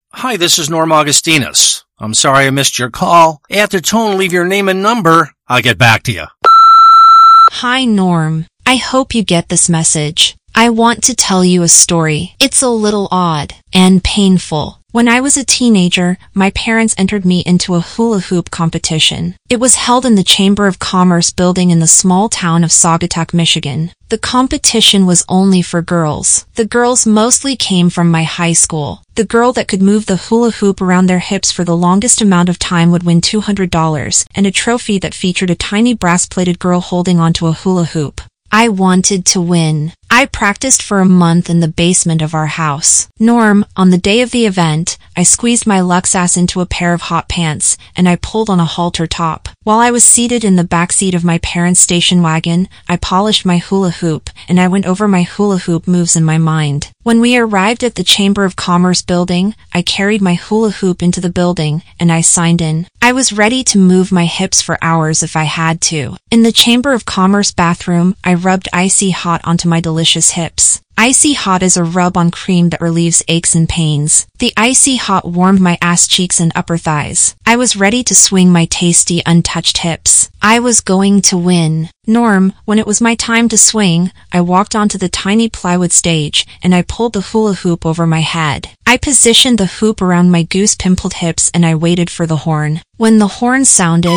Hi, this is Norm Augustinus. I'm sorry I missed your call. After the tone, leave your name and number. I'll get back to you. Hi, Norm. I hope you get this message. I want to tell you a story. It's a little odd and painful. When I was a teenager, my parents entered me into a hula hoop competition. It was held in the Chamber of Commerce building in the small town of Saugatuck, Michigan. The competition was only for girls. The girls mostly came from my high school. The girl that could move the hula hoop around their hips for the longest amount of time would win $200 and a trophy that featured a tiny brass-plated girl holding onto a hula hoop. I wanted to win. I practiced for a month in the basement of our house. Norm, on the day of the event, I squeezed my Luxass into a pair of hot pants, and I pulled on a halter top. While I was seated in the back seat of my parents' station wagon, I polished my hula hoop, and I went over my hula hoop moves in my mind. When we arrived at the Chamber of Commerce building, I carried my hula hoop into the building, and I signed in. I was ready to move my hips for hours if I had to. In the Chamber of Commerce bathroom, I rubbed Icy Hot onto my delicious hips. Icy Hot is a rub-on cream that relieves aches and pains. The Icy Hot warmed my ass cheeks and upper thighs. I was ready to swing my tasty, untouched hips. I was going to win. Norm, when it was my time to swing, I walked onto the tiny plywood stage, and I pulled the hula hoop over my head. I positioned the hoop around my goose-pimpled hips, and I waited for the horn. When the horn sounded,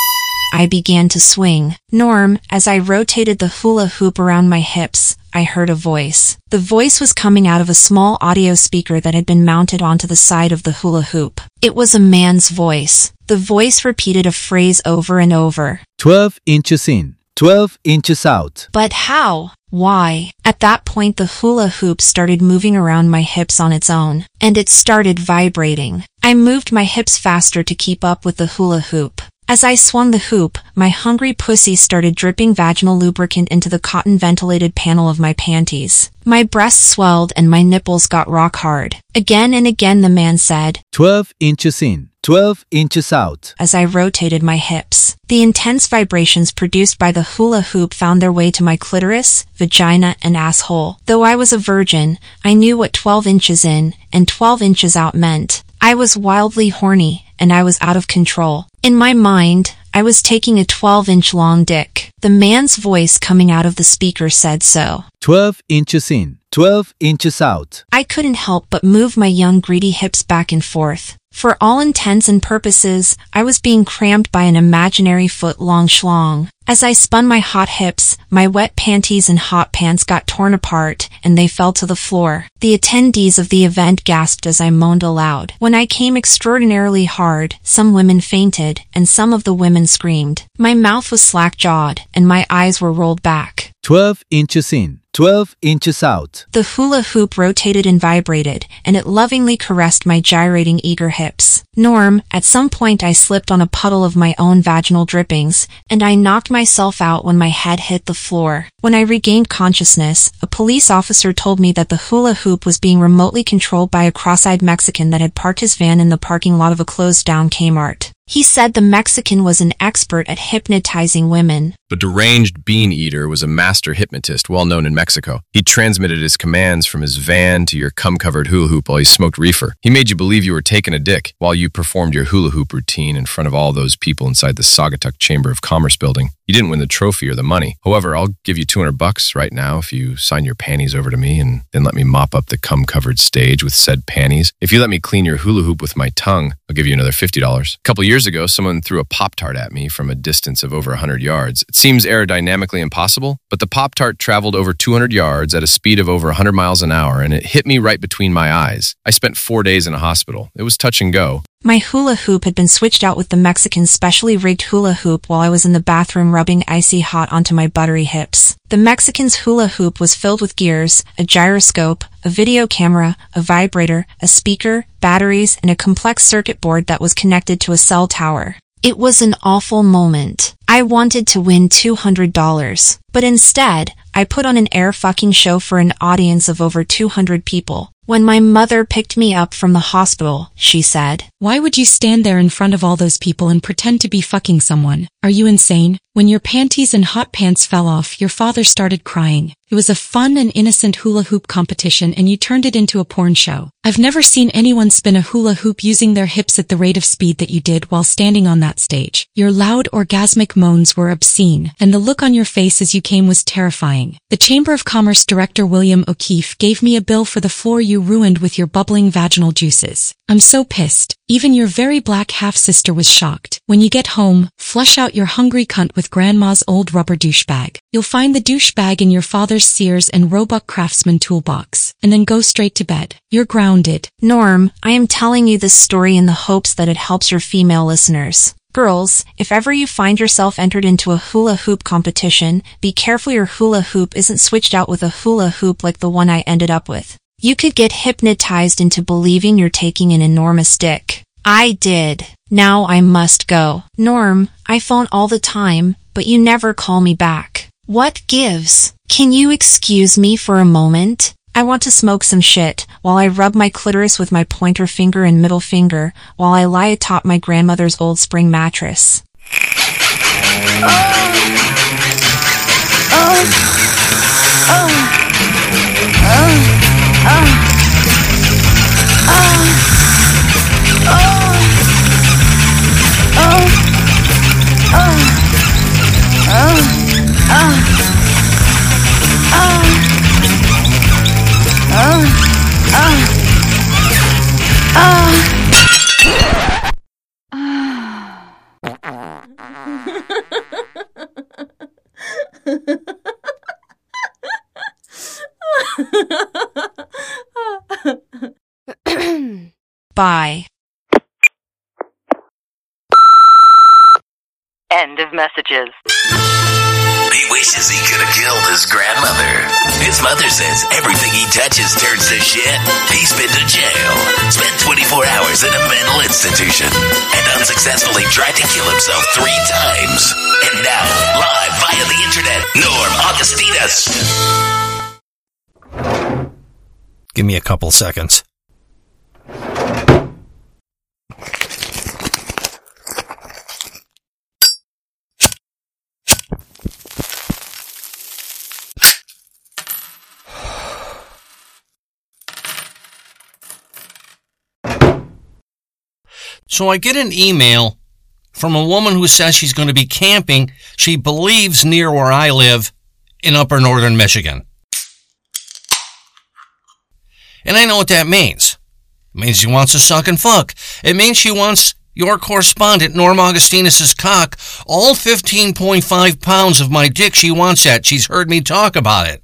I began to swing. Norm, as I rotated the hula hoop around my hips, I heard a voice. The voice was coming out of a small audio speaker that had been mounted onto the side of the hula hoop. It was a man's voice. The voice repeated a phrase over and over. 12 inches in, 12 inches out. But how? Why? At that point, the hula hoop started moving around my hips on its own, and it started vibrating. I moved my hips faster to keep up with the hula hoop. As I swung the hoop, my hungry pussy started dripping vaginal lubricant into the cotton-ventilated panel of my panties. My breasts swelled and my nipples got rock hard. Again and again the man said, 12 inches in, 12 inches out. As I rotated my hips. The intense vibrations produced by the hula hoop found their way to my clitoris, vagina, and asshole. Though I was a virgin, I knew what 12 inches in and 12 inches out meant. I was wildly horny, and I was out of control. In my mind, I was taking a 12-inch long dick. The man's voice coming out of the speaker said so. 12 inches in, 12 inches out. I couldn't help but move my young greedy hips back and forth. For all intents and purposes, I was being crammed by an imaginary foot-long schlong. As I spun my hot hips, my wet panties and hot pants got torn apart, and they fell to the floor. The attendees of the event gasped as I moaned aloud. When I came extraordinarily hard, some women fainted, and some of the women screamed. My mouth was slack-jawed, and my eyes were rolled back. 12 inches in, 12 inches out. The hula hoop rotated and vibrated, and it lovingly caressed my gyrating, eager hips. Norm, at some point I slipped on a puddle of my own vaginal drippings, and I knocked myself out when my head hit the floor. When I regained consciousness, a police officer told me that the hula hoop was being remotely controlled by a cross-eyed Mexican that had parked his van in the parking lot of a closed-down Kmart. He said the Mexican was an expert at hypnotizing women. The deranged bean eater was a master hypnotist well known in Mexico. He transmitted his commands from his van to your cum-covered hula hoop while he smoked reefer. He made you believe you were taking a dick while you performed your hula hoop routine in front of all those people inside the Saugatuck Chamber of Commerce building. You didn't win the trophy or the money. However, I'll give you $200 right now if you sign your panties over to me and then let me mop up the cum-covered stage with said panties. If you let me clean your hula hoop with my tongue, I'll give you another $50. A couple years ago, someone threw a Pop-Tart at me from a distance of over 100 yards. It seems aerodynamically impossible, but the Pop-Tart traveled over 200 yards at a speed of over 100 miles an hour, and it hit me right between my eyes. I spent 4 days in a hospital. It was touch and go. My hula hoop had been switched out with the Mexican's specially rigged hula hoop while I was in the bathroom rubbing Icy Hot onto my buttery hips. The Mexican's hula hoop was filled with gears, a gyroscope, a video camera, a vibrator, a speaker, batteries, and a complex circuit board that was connected to a cell tower. It was an awful moment. I wanted to win $200, but instead, I put on an air fucking show for an audience of over 200 people. When my mother picked me up from the hospital, she said, "Why would you stand there in front of all those people and pretend to be fucking someone? Are you insane?" When your panties and hot pants fell off, your father started crying. It was a fun and innocent hula hoop competition and you turned it into a porn show. I've never seen anyone spin a hula hoop using their hips at the rate of speed that you did while standing on that stage. Your loud orgasmic moans were obscene, and the look on your face as you came was terrifying. The Chamber of Commerce Director William O'Keefe gave me a bill for the floor you ruined with your bubbling vaginal juices. I'm so pissed. Even your very black half-sister was shocked. When you get home, flush out your hungry cunt with Grandma's old rubber douchebag. You'll find the douchebag in your father's Sears and Roebuck Craftsman toolbox, and then go straight to bed. You're grounded. Norm, I am telling you this story in the hopes that it helps your female listeners. Girls, if ever you find yourself entered into a hula hoop competition, be careful your hula hoop isn't switched out with a hula hoop like the one I ended up with. You could get hypnotized into believing you're taking an enormous dick. I did. Now I must go. Norm, I phone all the time, but you never call me back. What gives? Can you excuse me for a moment? I want to smoke some shit while I rub my clitoris with my pointer finger and middle finger while I lie atop my grandmother's old spring mattress. Bye. End of messages. He wishes he could have killed his grandmother. His mother says everything he touches turns to shit. He's been to jail, spent 24 hours in a mental institution, and unsuccessfully tried to kill himself 3 times. And now, live via the internet, Norm Augustinus. Give me a couple seconds. So I get an email from a woman who says she's going to be camping, she believes near where I live in upper northern Michigan. And I know what that means. It means she wants to suck and fuck. It means she wants your correspondent, Norm Augustinus' cock, all 15.5 pounds of my dick. She wants that. She's heard me talk about it.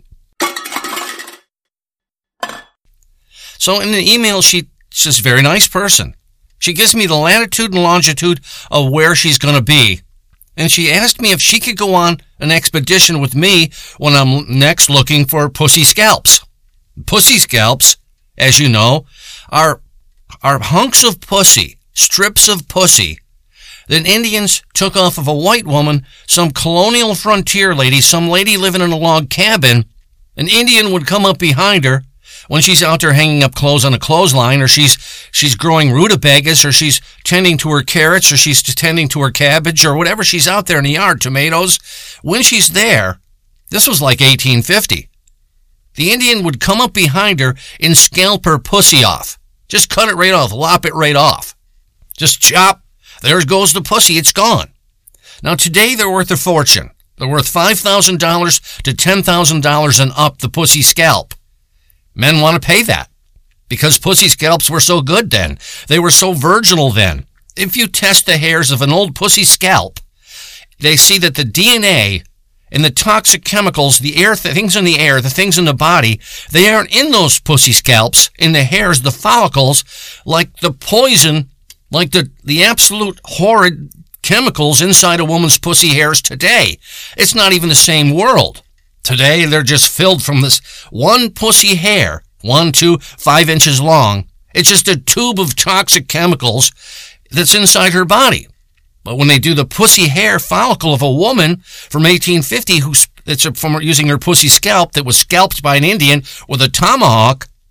So in the email, she's just a very nice person. She gives me the latitude and longitude of where she's going to be. And she asked me if she could go on an expedition with me when I'm next looking for pussy scalps. Pussy scalps, as you know, are hunks of pussy, strips of pussy that Indians took off of a white woman, some colonial frontier lady, some lady living in a log cabin. An Indian would come up behind her when she's out there hanging up clothes on a clothesline, or she's growing rutabagas, or she's tending to her carrots, or she's tending to her cabbage, or whatever she's out there in the yard, tomatoes. When she's there, this was like 1850. The Indian would come up behind her and scalp her pussy off. Just cut it right off, lop it right off. Just chop. There goes the pussy, it's gone. Now today they're worth a fortune. They're worth $5,000 to $10,000 and up, the pussy scalp. Men want to pay that because pussy scalps were so good then. They were so virginal then. If you test the hairs of an old pussy scalp, they see that the DNA and the toxic chemicals, the air, the things in the air, the things in the body, they aren't in those pussy scalps, in the hairs, the follicles, like the poison, like the absolute horrid chemicals inside a woman's pussy hairs today. It's not even the same world. Today, they're just filled from this one pussy hair, 1, 2, 5 inches long. It's just a tube of toxic chemicals that's inside her body. But when they do the pussy hair follicle of a woman from 1850 it's from using her pussy scalp that was scalped by an Indian with a tomahawk,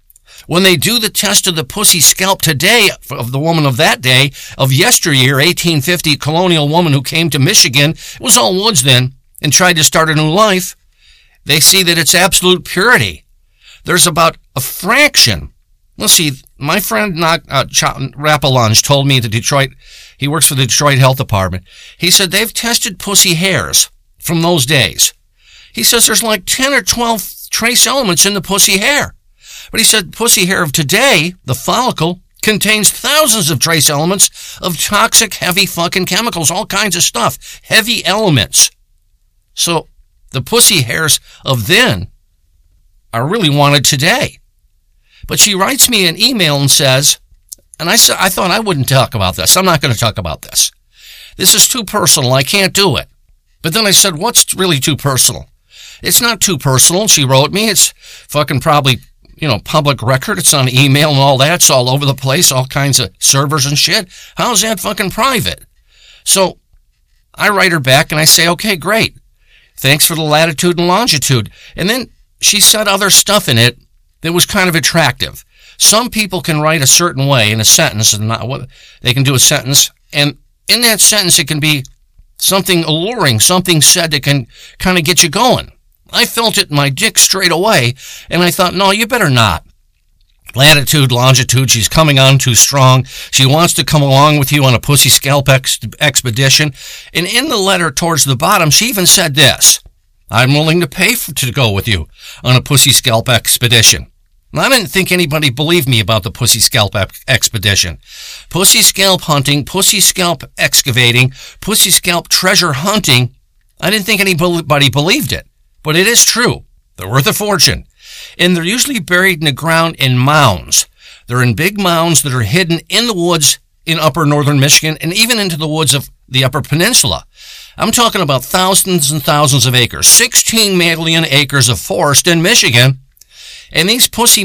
When they do the test of the pussy scalp today of the woman of that day, of yesteryear, 1850 colonial woman who came to Michigan, it was all woods then, and tried to start a new life, they see that it's absolute purity. There's about a fraction. Let's see, my friend Rapalunge told me that he works for the Detroit Health Department. He said they've tested pussy hairs from those days. He says there's like 10 or 12 trace elements in the pussy hair. But he said pussy hair of today, the follicle, contains thousands of trace elements of toxic, heavy fucking chemicals, all kinds of stuff, heavy elements. So the pussy hairs of then are really wanted today. But she writes me an email and says, and I thought I wouldn't talk about this. I'm not going to talk about this. This is too personal. I can't do it. But then I said, what's really too personal? It's not too personal. She wrote me. It's fucking probably, public record. It's on email and all that. It's all over the place, all kinds of servers and shit. How's that fucking private? So I write her back and I say, okay, great. Thanks for the latitude and longitude. And then she said other stuff in it that was kind of attractive. Some people can write a certain way in a sentence, and they can do a sentence, and in that sentence it can be something alluring, something said that can kind of get you going. I felt it in my dick straight away, and I thought, no, you better not. Latitude, longitude, she's coming on too strong. She wants to come along with you on a pussy scalp expedition. And in the letter towards the bottom, she even said this: I'm willing to pay to go with you on a pussy scalp expedition. And I didn't think anybody believed me about the pussy scalp expedition. Pussy scalp hunting, pussy scalp excavating, pussy scalp treasure hunting. I didn't think anybody believed it. But it is true. They're worth a fortune. And they're usually buried in the ground in mounds. They're in big mounds that are hidden in the woods in upper northern Michigan and even into the woods of the Upper Peninsula. I'm talking about thousands and thousands of acres, 16 million acres of forest in Michigan. And these pussy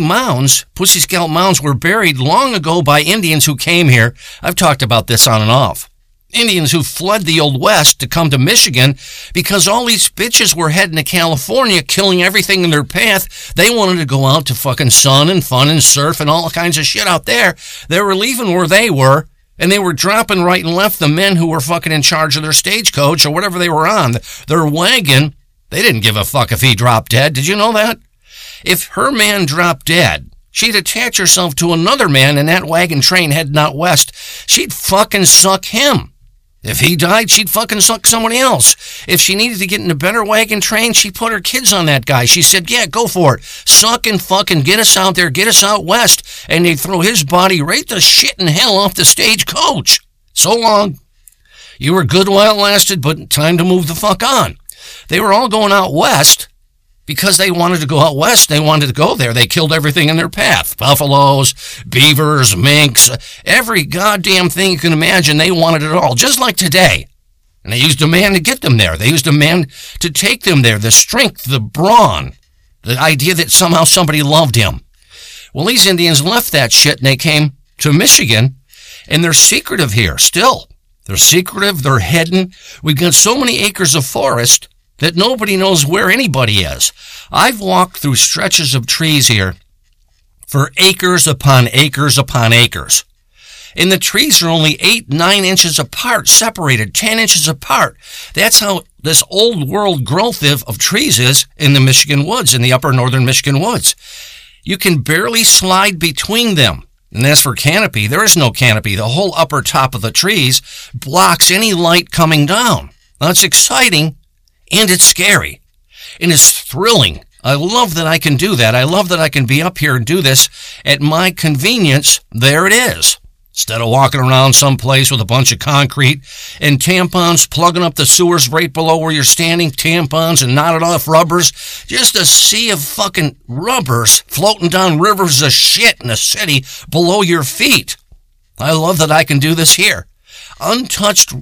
scalp mounds, were buried long ago by Indians who came here. I've talked about this on and off. Indians who fled the Old West to come to Michigan because all these bitches were heading to California, killing everything in their path. They wanted to go out to fucking sun and fun and surf and all kinds of shit out there. They were leaving where they were, and they were dropping right and left the men who were fucking in charge of their stagecoach or whatever they were on. Their wagon, they didn't give a fuck if he dropped dead. Did you know that? If her man dropped dead, she'd attach herself to another man in that wagon train heading out west. She'd fucking suck him. If he died, she'd fucking suck somebody else. If she needed to get in a better wagon train, she put her kids on that guy. She said, yeah, go for it. Suck and fucking get us out there, get us out west. And they'd throw his body right the shit in hell off the stagecoach. So long. You were good while it lasted, but time to move the fuck on. They were all going out west because they wanted to go out west. They wanted to go there. They killed everything in their path. Buffaloes, beavers, minks, every goddamn thing you can imagine. They wanted it all, just like today. And they used a man to get them there. They used a man to take them there. The strength, the brawn, the idea that somehow somebody loved him. Well, these Indians left that shit and they came to Michigan, and they're secretive here still. They're secretive. They're hidden. We've got so many acres of forest that nobody knows where anybody is. I've walked through stretches of trees here for acres upon acres upon acres. And the trees are only 8-9 inches apart, separated 10 inches apart. That's how this old world growth of trees is in the Michigan woods, in the upper northern Michigan woods. You can barely slide between them. And as for canopy, there is no canopy. The whole upper top of the trees blocks any light coming down. That's exciting. And it's scary. And it's thrilling. I love that I can do that. I love that I can be up here and do this at my convenience. There it is. Instead of walking around someplace with a bunch of concrete and tampons plugging up the sewers right below where you're standing, tampons and knotted off rubbers, just a sea of fucking rubbers floating down rivers of shit in the city below your feet. I love that I can do this here. Untouched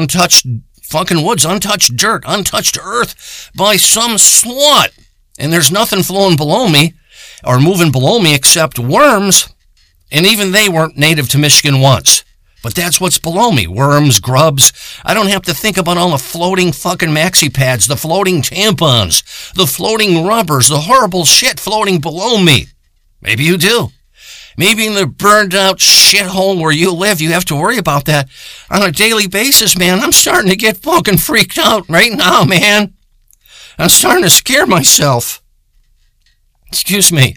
fucking woods, untouched dirt, untouched earth by some slut. And there's nothing flowing below me or moving below me except worms. And even they weren't native to Michigan once. But that's what's below me. Worms, grubs. I don't have to think about all the floating fucking maxi pads, the floating tampons, the floating rubbers, the horrible shit floating below me. Maybe you do. Maybe in the burned out shithole where you live, you have to worry about that on a daily basis, man. I'm starting to get fucking freaked out right now, man. I'm starting to scare myself. Excuse me.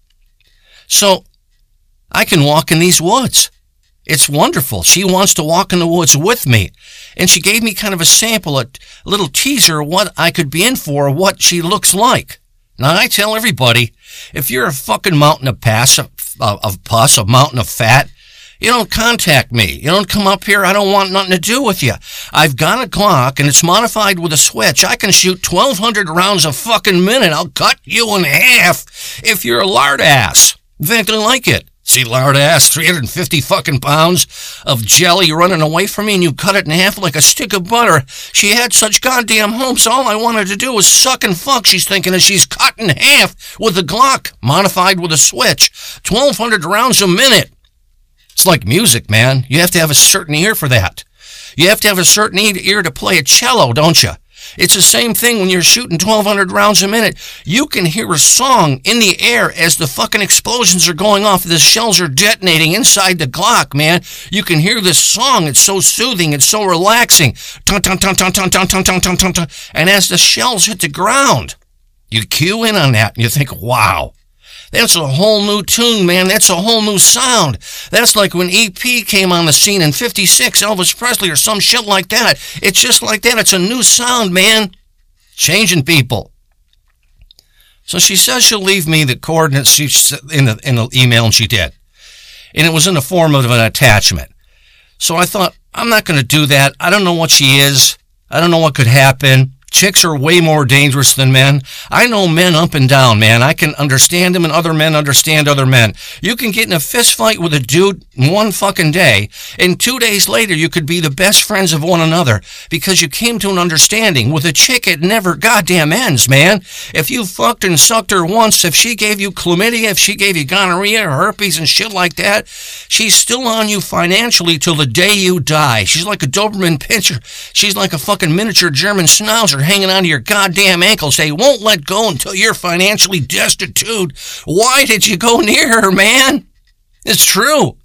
So, I can walk in these woods. It's wonderful. She wants to walk in the woods with me. And she gave me kind of a sample, a little teaser of what I could be in for, what she looks like. Now, I tell everybody, if you're a fucking mountain of pus, a mountain of fat, you don't contact me. You don't come up here. I don't want nothing to do with you. I've got a Glock, and it's modified with a switch. I can shoot 1,200 rounds a fucking minute. I'll cut you in half if you're a lard ass. In fact, I like it. See, lard ass, 350 fucking pounds of jelly running away from me, and you cut it in half like a stick of butter. She had such goddamn hopes. All I wanted to do was suck and fuck. She's thinking as she's cut in half with a Glock, modified with a switch. 1,200 rounds a minute. It's like music, man. You have to have a certain ear for that. You have to have a certain ear to play a cello, don't you? It's the same thing when you're shooting 1,200 rounds a minute. You can hear a song in the air as the fucking explosions are going off. The shells are detonating inside the Glock, man. You can hear this song. It's so soothing. It's so relaxing. Dun, dun, dun, dun, dun, dun, dun, dun, dun, dun, dun. And as the shells hit the ground, you cue in on that and you think, wow. That's a whole new tune, man. That's a whole new sound. That's like when E.P. came on the scene in 56, Elvis Presley or some shit like that. It's just like that. It's a new sound, man. Changing people. So she says she'll leave me the coordinates in the email, and she did. And it was in the form of an attachment. So I thought, I'm not going to do that. I don't know what she is. I don't know what could happen. Chicks are way more dangerous than men. I know men up and down, man. I can understand them, and other men understand other men. You can get in a fist fight with a dude in one fucking day, and 2 days later you could be the best friends of one another because you came to an understanding. With a chick, it never goddamn ends, man. If you fucked and sucked her once, if she gave you chlamydia, if she gave you gonorrhea or herpes and shit like that, she's still on you financially till the day you die. She's like a Doberman Pinscher. She's like a fucking miniature German Schnauzer hanging onto your goddamn ankles. They won't let go until you're financially destitute. Why did you go near her, man? It's true.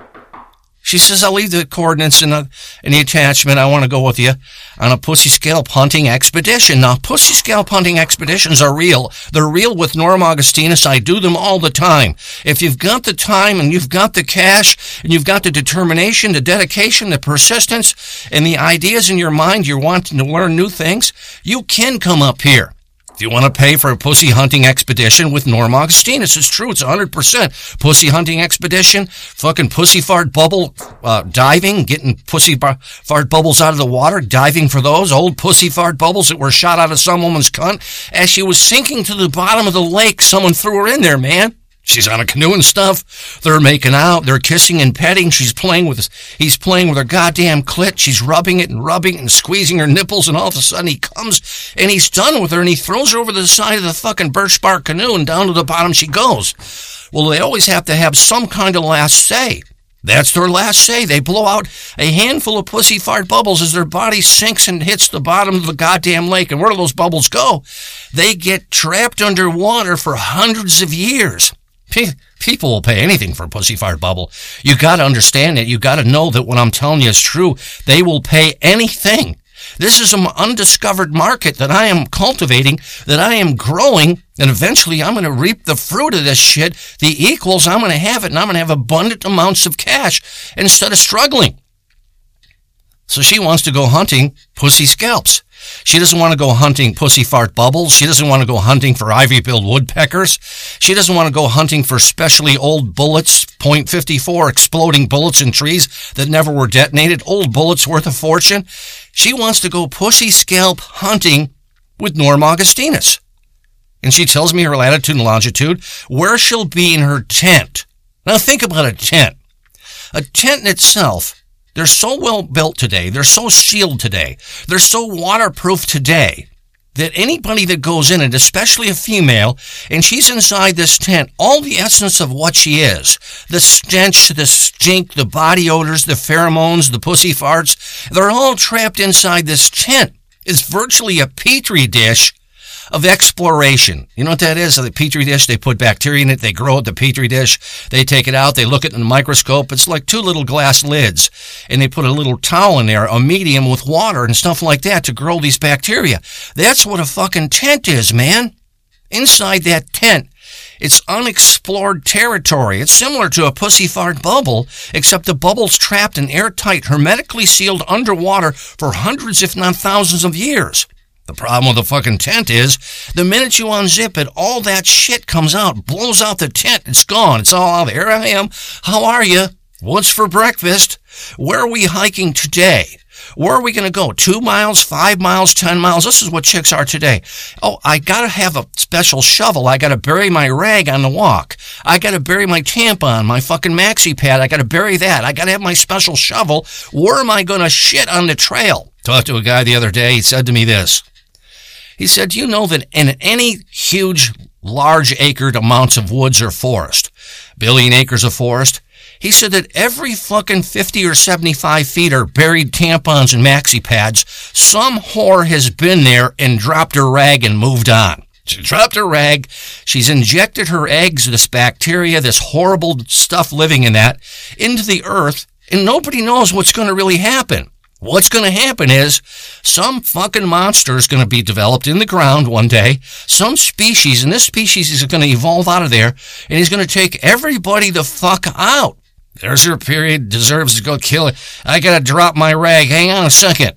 She says, I'll leave the coordinates in the attachment. I want to go with you on a pussy scalp hunting expedition. Now, pussy scalp hunting expeditions are real. They're real with Norm Augustinus. I do them all the time. If you've got the time and you've got the cash and you've got the determination, the dedication, the persistence, and the ideas in your mind, you're wanting to learn new things, you can come up here. If you want to pay for a pussy hunting expedition with Norm Augustinus, it's true. It's 100% pussy hunting expedition, fucking pussy fart bubble diving, getting pussy fart bubbles out of the water, diving for those old pussy fart bubbles that were shot out of some woman's cunt. As she was sinking to the bottom of the lake, someone threw her in there, man. She's on a canoe and stuff. They're making out. They're kissing and petting. He's playing with her goddamn clit. She's rubbing it and squeezing her nipples, and all of a sudden he comes and he's done with her, and he throws her over the side of the fucking birch bark canoe, and down to the bottom she goes. Well, they always have to have some kind of last say. That's their last say. They blow out a handful of pussy fart bubbles as their body sinks and hits the bottom of the goddamn lake. And where do those bubbles go? They get trapped underwater for hundreds of years. People will pay anything for a pussy fart bubble. You got to understand it. You got to know that what I'm telling you is true. They will pay anything. This is an undiscovered market that I am cultivating, that I am growing, and eventually I'm going to reap the fruit of this shit. The equals, I'm going to have it, and I'm going to have abundant amounts of cash instead of struggling. So she wants to go hunting pussy scalps. She doesn't want to go hunting pussy fart bubbles. She doesn't want to go hunting for ivy-billed woodpeckers. She doesn't want to go hunting for specially old bullets, .54 exploding bullets in trees that never were detonated, old bullets worth a fortune. She wants to go pussy scalp hunting with Norm Augustinus. And she tells me her latitude and longitude, where she'll be in her tent. Now think about a tent. A tent in itself, they're so well built today, they're so sealed today, they're so waterproof today that anybody that goes in it, especially a female, and she's inside this tent, all the essence of what she is, the stench, the stink, the body odors, the pheromones, the pussy farts, they're all trapped inside this tent. It's virtually a petri dish of exploration. You know what that is? The Petri dish, they put bacteria in it, they grow it, the Petri dish, they take it out, they look at it in the microscope. It's like 2 little glass lids, and they put a little towel in there, a medium with water and stuff like that to grow these bacteria. That's what a fucking tent is, man. Inside that tent, it's unexplored territory. It's similar to a pussy fart bubble, except the bubble's trapped in airtight, hermetically sealed underwater for hundreds, if not thousands of years. The problem with the fucking tent is, the minute you unzip it, all that shit comes out, blows out the tent, it's gone, it's all out. Here I am. How are you? What's for breakfast? Where are we hiking today? Where are we going to go? 2 miles, 5 miles, 10 miles? This is what chicks are today. Oh, I got to have a special shovel. I got to bury my rag on the walk. I got to bury my tampon, my fucking maxi pad. I got to bury that. I got to have my special shovel. Where am I going to shit on the trail? Talked to a guy the other day. He said to me this. He said, do you know that in any huge, large acred amounts of woods or forest, billion acres of forest, he said that every fucking 50 or 75 feet are buried tampons and maxi pads. Some whore has been there and dropped her rag and moved on. She dropped her rag. She's injected her eggs, this bacteria, this horrible stuff living in that, into the earth, and nobody knows what's going to really happen. What's going to happen is some fucking monster is going to be developed in the ground one day, some species, and this species is going to evolve out of there, and he's going to take everybody the fuck out. There's her period, deserves to go kill it. I got to drop my rag. Hang on a second.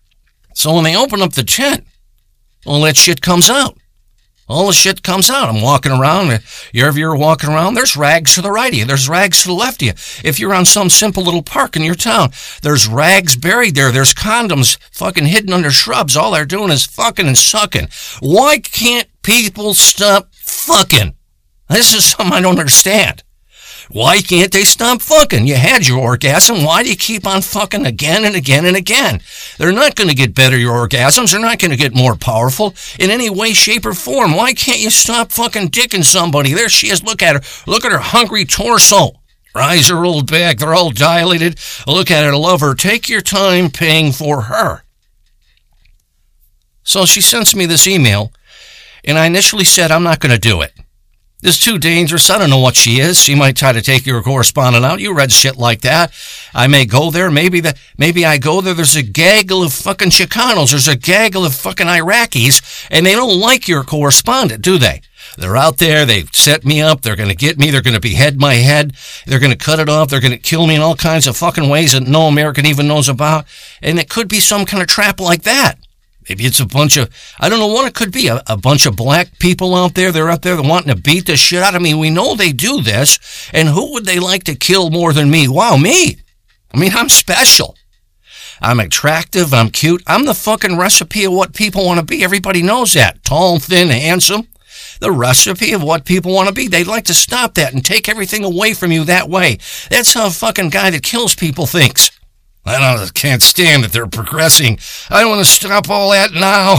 So when they open up the tent, all that shit comes out. All the shit comes out. I'm walking around. If you're walking around, there's rags to the right of you. There's rags to the left of you. If you're on some simple little park in your town, there's rags buried there. There's condoms fucking hidden under shrubs. All they're doing is fucking and sucking. Why can't people stop fucking? This is something I don't understand. Why can't they stop fucking? You had your orgasm. Why do you keep on fucking again and again and again? They're not going to get better, your orgasms. They're not going to get more powerful in any way, shape, or form. Why can't you stop fucking dicking somebody? There she is. Look at her. Look at her hungry torso. Her eyes are rolled back. They're all dilated. Look at her. Love her. Take your time paying for her. So she sends me this email, and I initially said, I'm not going to do it. This is too dangerous. I don't know what she is. She might try to take your correspondent out. You read shit like that. I may go there. Maybe I go there. There's a gaggle of fucking Chicanos. There's a gaggle of fucking Iraqis, and they don't like your correspondent, do they? They're out there. They've set me up. They're going to get me. They're going to behead my head. They're going to cut it off. They're going to kill me in all kinds of fucking ways that no American even knows about. And it could be some kind of trap like that. Maybe it's a bunch of, I don't know what it could be, a bunch of black people out there. They're out there wanting to beat the shit out of me. We know they do this. And who would they like to kill more than me? Wow, me. I mean, I'm special. I'm attractive. I'm cute. I'm the fucking recipe of what people want to be. Everybody knows that. Tall, thin, handsome. The recipe of what people want to be. They'd like to stop that and take everything away from you that way. That's how a fucking guy that kills people thinks. I can't stand that they're progressing. I want to stop all that now.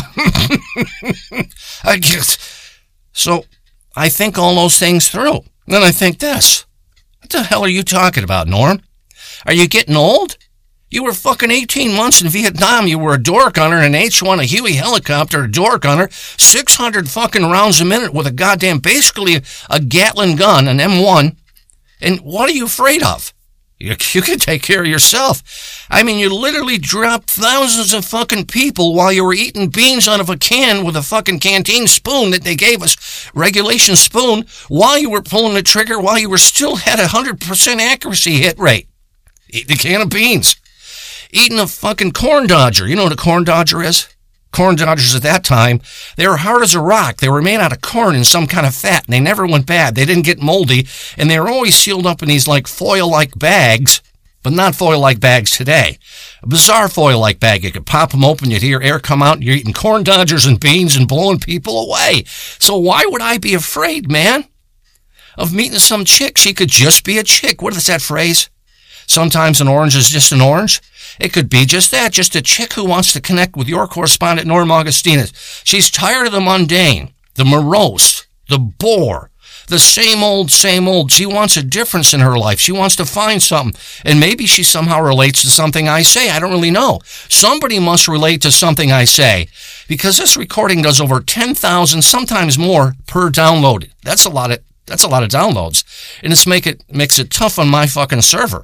So I think all those things through. Then I think this. What the hell are you talking about, Norm? Are you getting old? You were fucking 18 months in Vietnam. You were a door gunner in an H-1, a Huey helicopter, a door gunner, 600 fucking rounds a minute with a goddamn, basically a Gatling gun, an M1. And what are you afraid of? You can take care of yourself. I mean, you literally dropped thousands of fucking people while you were eating beans out of a can with a fucking canteen spoon that they gave us, regulation spoon, while you were pulling the trigger, while you were still had 100% accuracy hit rate. Eating a can of beans. Eating a fucking corn dodger. You know what a corn dodger is? Corn dodgers at that time, they were hard as a rock. They were made out of corn and some kind of fat, and they never went bad. They didn't get moldy, and they were always sealed up in these like foil-like bags, but not foil-like bags today. A bizarre foil-like bag. You could pop them open, you'd hear air come out, and you're eating corn dodgers and beans and blowing people away. So why would I be afraid, man, of meeting some chick? She could just be a chick. What is that phrase? Sometimes an orange is just an orange. It could be just that, just a chick who wants to connect with your correspondent, Norm Augustinus. She's tired of the mundane, the morose, the bore, the same old, same old. She wants a difference in her life. She wants to find something. And maybe she somehow relates to something I say. I don't really know. Somebody must relate to something I say, because this recording does over 10,000, sometimes more, per download. That's a lot of downloads. And this makes it tough on my fucking server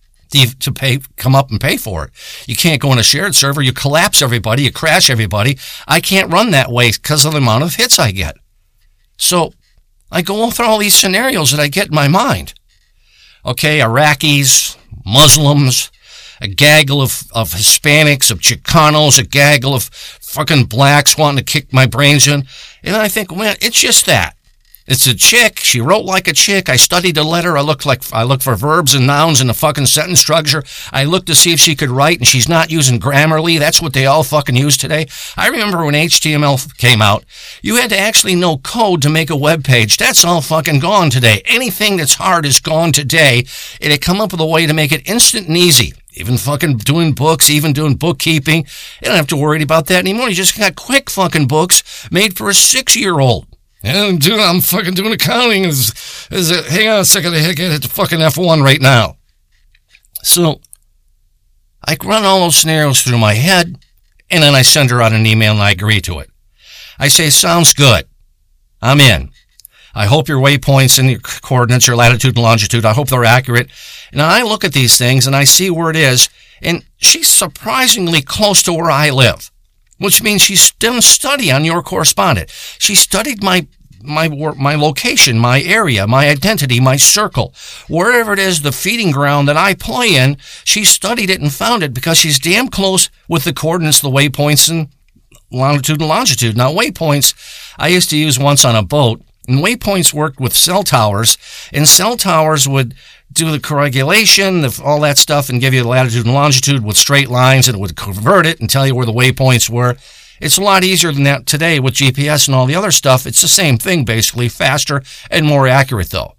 to come up and pay for it. You can't go on a shared server. You collapse everybody. You crash everybody. I can't run that way because of the amount of hits I get. So I go through all these scenarios that I get in my mind. Okay, Iraqis, Muslims, a gaggle of Hispanics, of Chicanos, a gaggle of fucking blacks wanting to kick my brains in. And I think, man, it's just that. It's a chick. She wrote like a chick. I studied the letter. I look for verbs and nouns in the fucking sentence structure. I looked to see if she could write, and she's not using Grammarly. That's what they all fucking use today. I remember when HTML came out, you had to actually know code to make a web page. That's all fucking gone today. Anything that's hard is gone today. And they come up with a way to make it instant and easy. Even fucking doing books, even doing bookkeeping. You don't have to worry about that anymore. You just got quick fucking books made for a 6-year-old. I'm fucking doing accounting. Hang on a second. I gotta hit the fucking F1 right now. So I run all those scenarios through my head, and then I send her out an email and I agree to it. I say, sounds good. I'm in. I hope your waypoints and your coordinates, your latitude and longitude, I hope they're accurate. And I look at these things and I see where it is, and she's surprisingly close to where I live, which means she's done study on your correspondent. She studied my location, my area, my identity, my circle. Wherever it is, the feeding ground that I play in, she studied it and found it because she's damn close with the coordinates, the waypoints, and longitude and longitude. Now, waypoints, I used to use once on a boat, and waypoints worked with cell towers, and cell towers would do the coagulation, all that stuff, and give you the latitude and longitude with straight lines, and it would convert it and tell you where the waypoints were. It's a lot easier than that today with GPS and all the other stuff. It's the same thing, basically, faster and more accurate, though.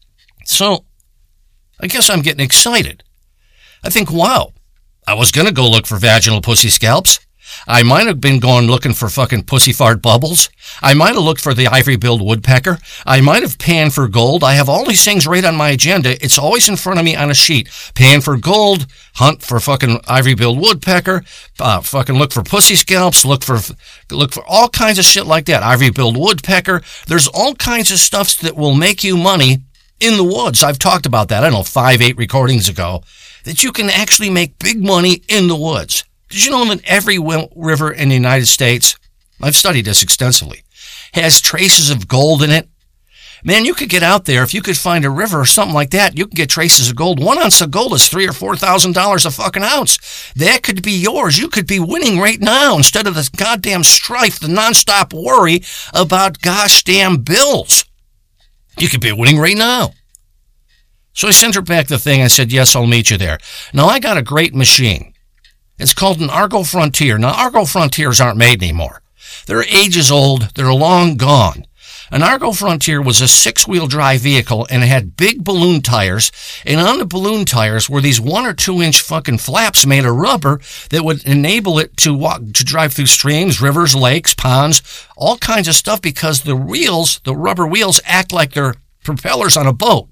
So, I guess I'm getting excited. I think, wow, I was going to go look for vaginal pussy scalps. I might have been going looking for fucking pussy fart bubbles. I might have looked for the ivory-billed woodpecker. I might have panned for gold. I have all these things right on my agenda. It's always in front of me on a sheet. Pan for gold, hunt for fucking ivory-billed woodpecker, fucking look for pussy scalps, look for all kinds of shit like that. Ivory-billed woodpecker. There's all kinds of stuff that will make you money in the woods. I've talked about that, I don't know, 5-8 recordings ago, that you can actually make big money in the woods. Did you know that every river in the United States, I've studied this extensively, has traces of gold in it? Man, you could get out there, if you could find a river or something like that, you can get traces of gold. 1 ounce of gold is $3,000 or $4,000 a fucking ounce. That could be yours. You could be winning right now instead of the goddamn strife, the nonstop worry about gosh damn bills. You could be winning right now. So I sent her back the thing. I said, yes, I'll meet you there. Now, I got a great machine. It's called an Argo Frontier. Now, Argo Frontiers aren't made anymore. They're ages old. They're long gone. An Argo Frontier was a 6-wheel drive vehicle, and it had big balloon tires. And on the balloon tires were these 1 or 2 inch fucking flaps made of rubber that would enable it to drive through streams, rivers, lakes, ponds, all kinds of stuff, because the rubber wheels act like they're propellers on a boat.